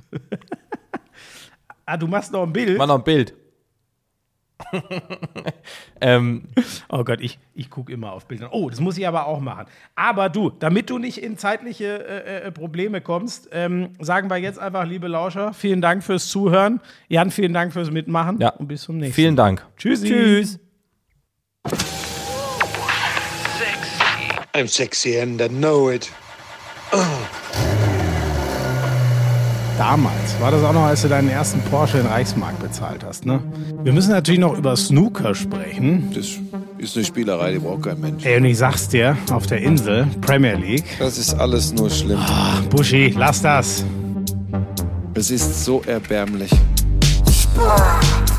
Ah, du machst noch ein Bild? Ich mach noch ein Bild. ähm, Oh Gott, ich, ich gucke immer auf Bilder. Oh, das muss ich aber auch machen. Aber du, damit du nicht in zeitliche äh, äh, Probleme kommst, ähm, sagen wir jetzt einfach, liebe Lauscher, vielen Dank fürs Zuhören. Jan, vielen Dank fürs Mitmachen. Ja. Und bis zum nächsten vielen Mal. Dank. Tschüssi. Tschüss. I'm sexy and I know it. Damals war das auch noch, als du deinen ersten Porsche in Reichsmark bezahlt hast, ne? Wir müssen natürlich noch über Snooker sprechen. Das ist eine Spielerei, die braucht kein Mensch. Ey, und ich sag's dir, auf der Insel, Premier League. Das ist alles nur schlimm. Buschi, lass das. Es ist so erbärmlich.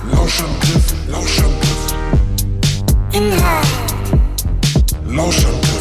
Lauschangriff, Lauschangriff. Inhalt. Lauschangriff.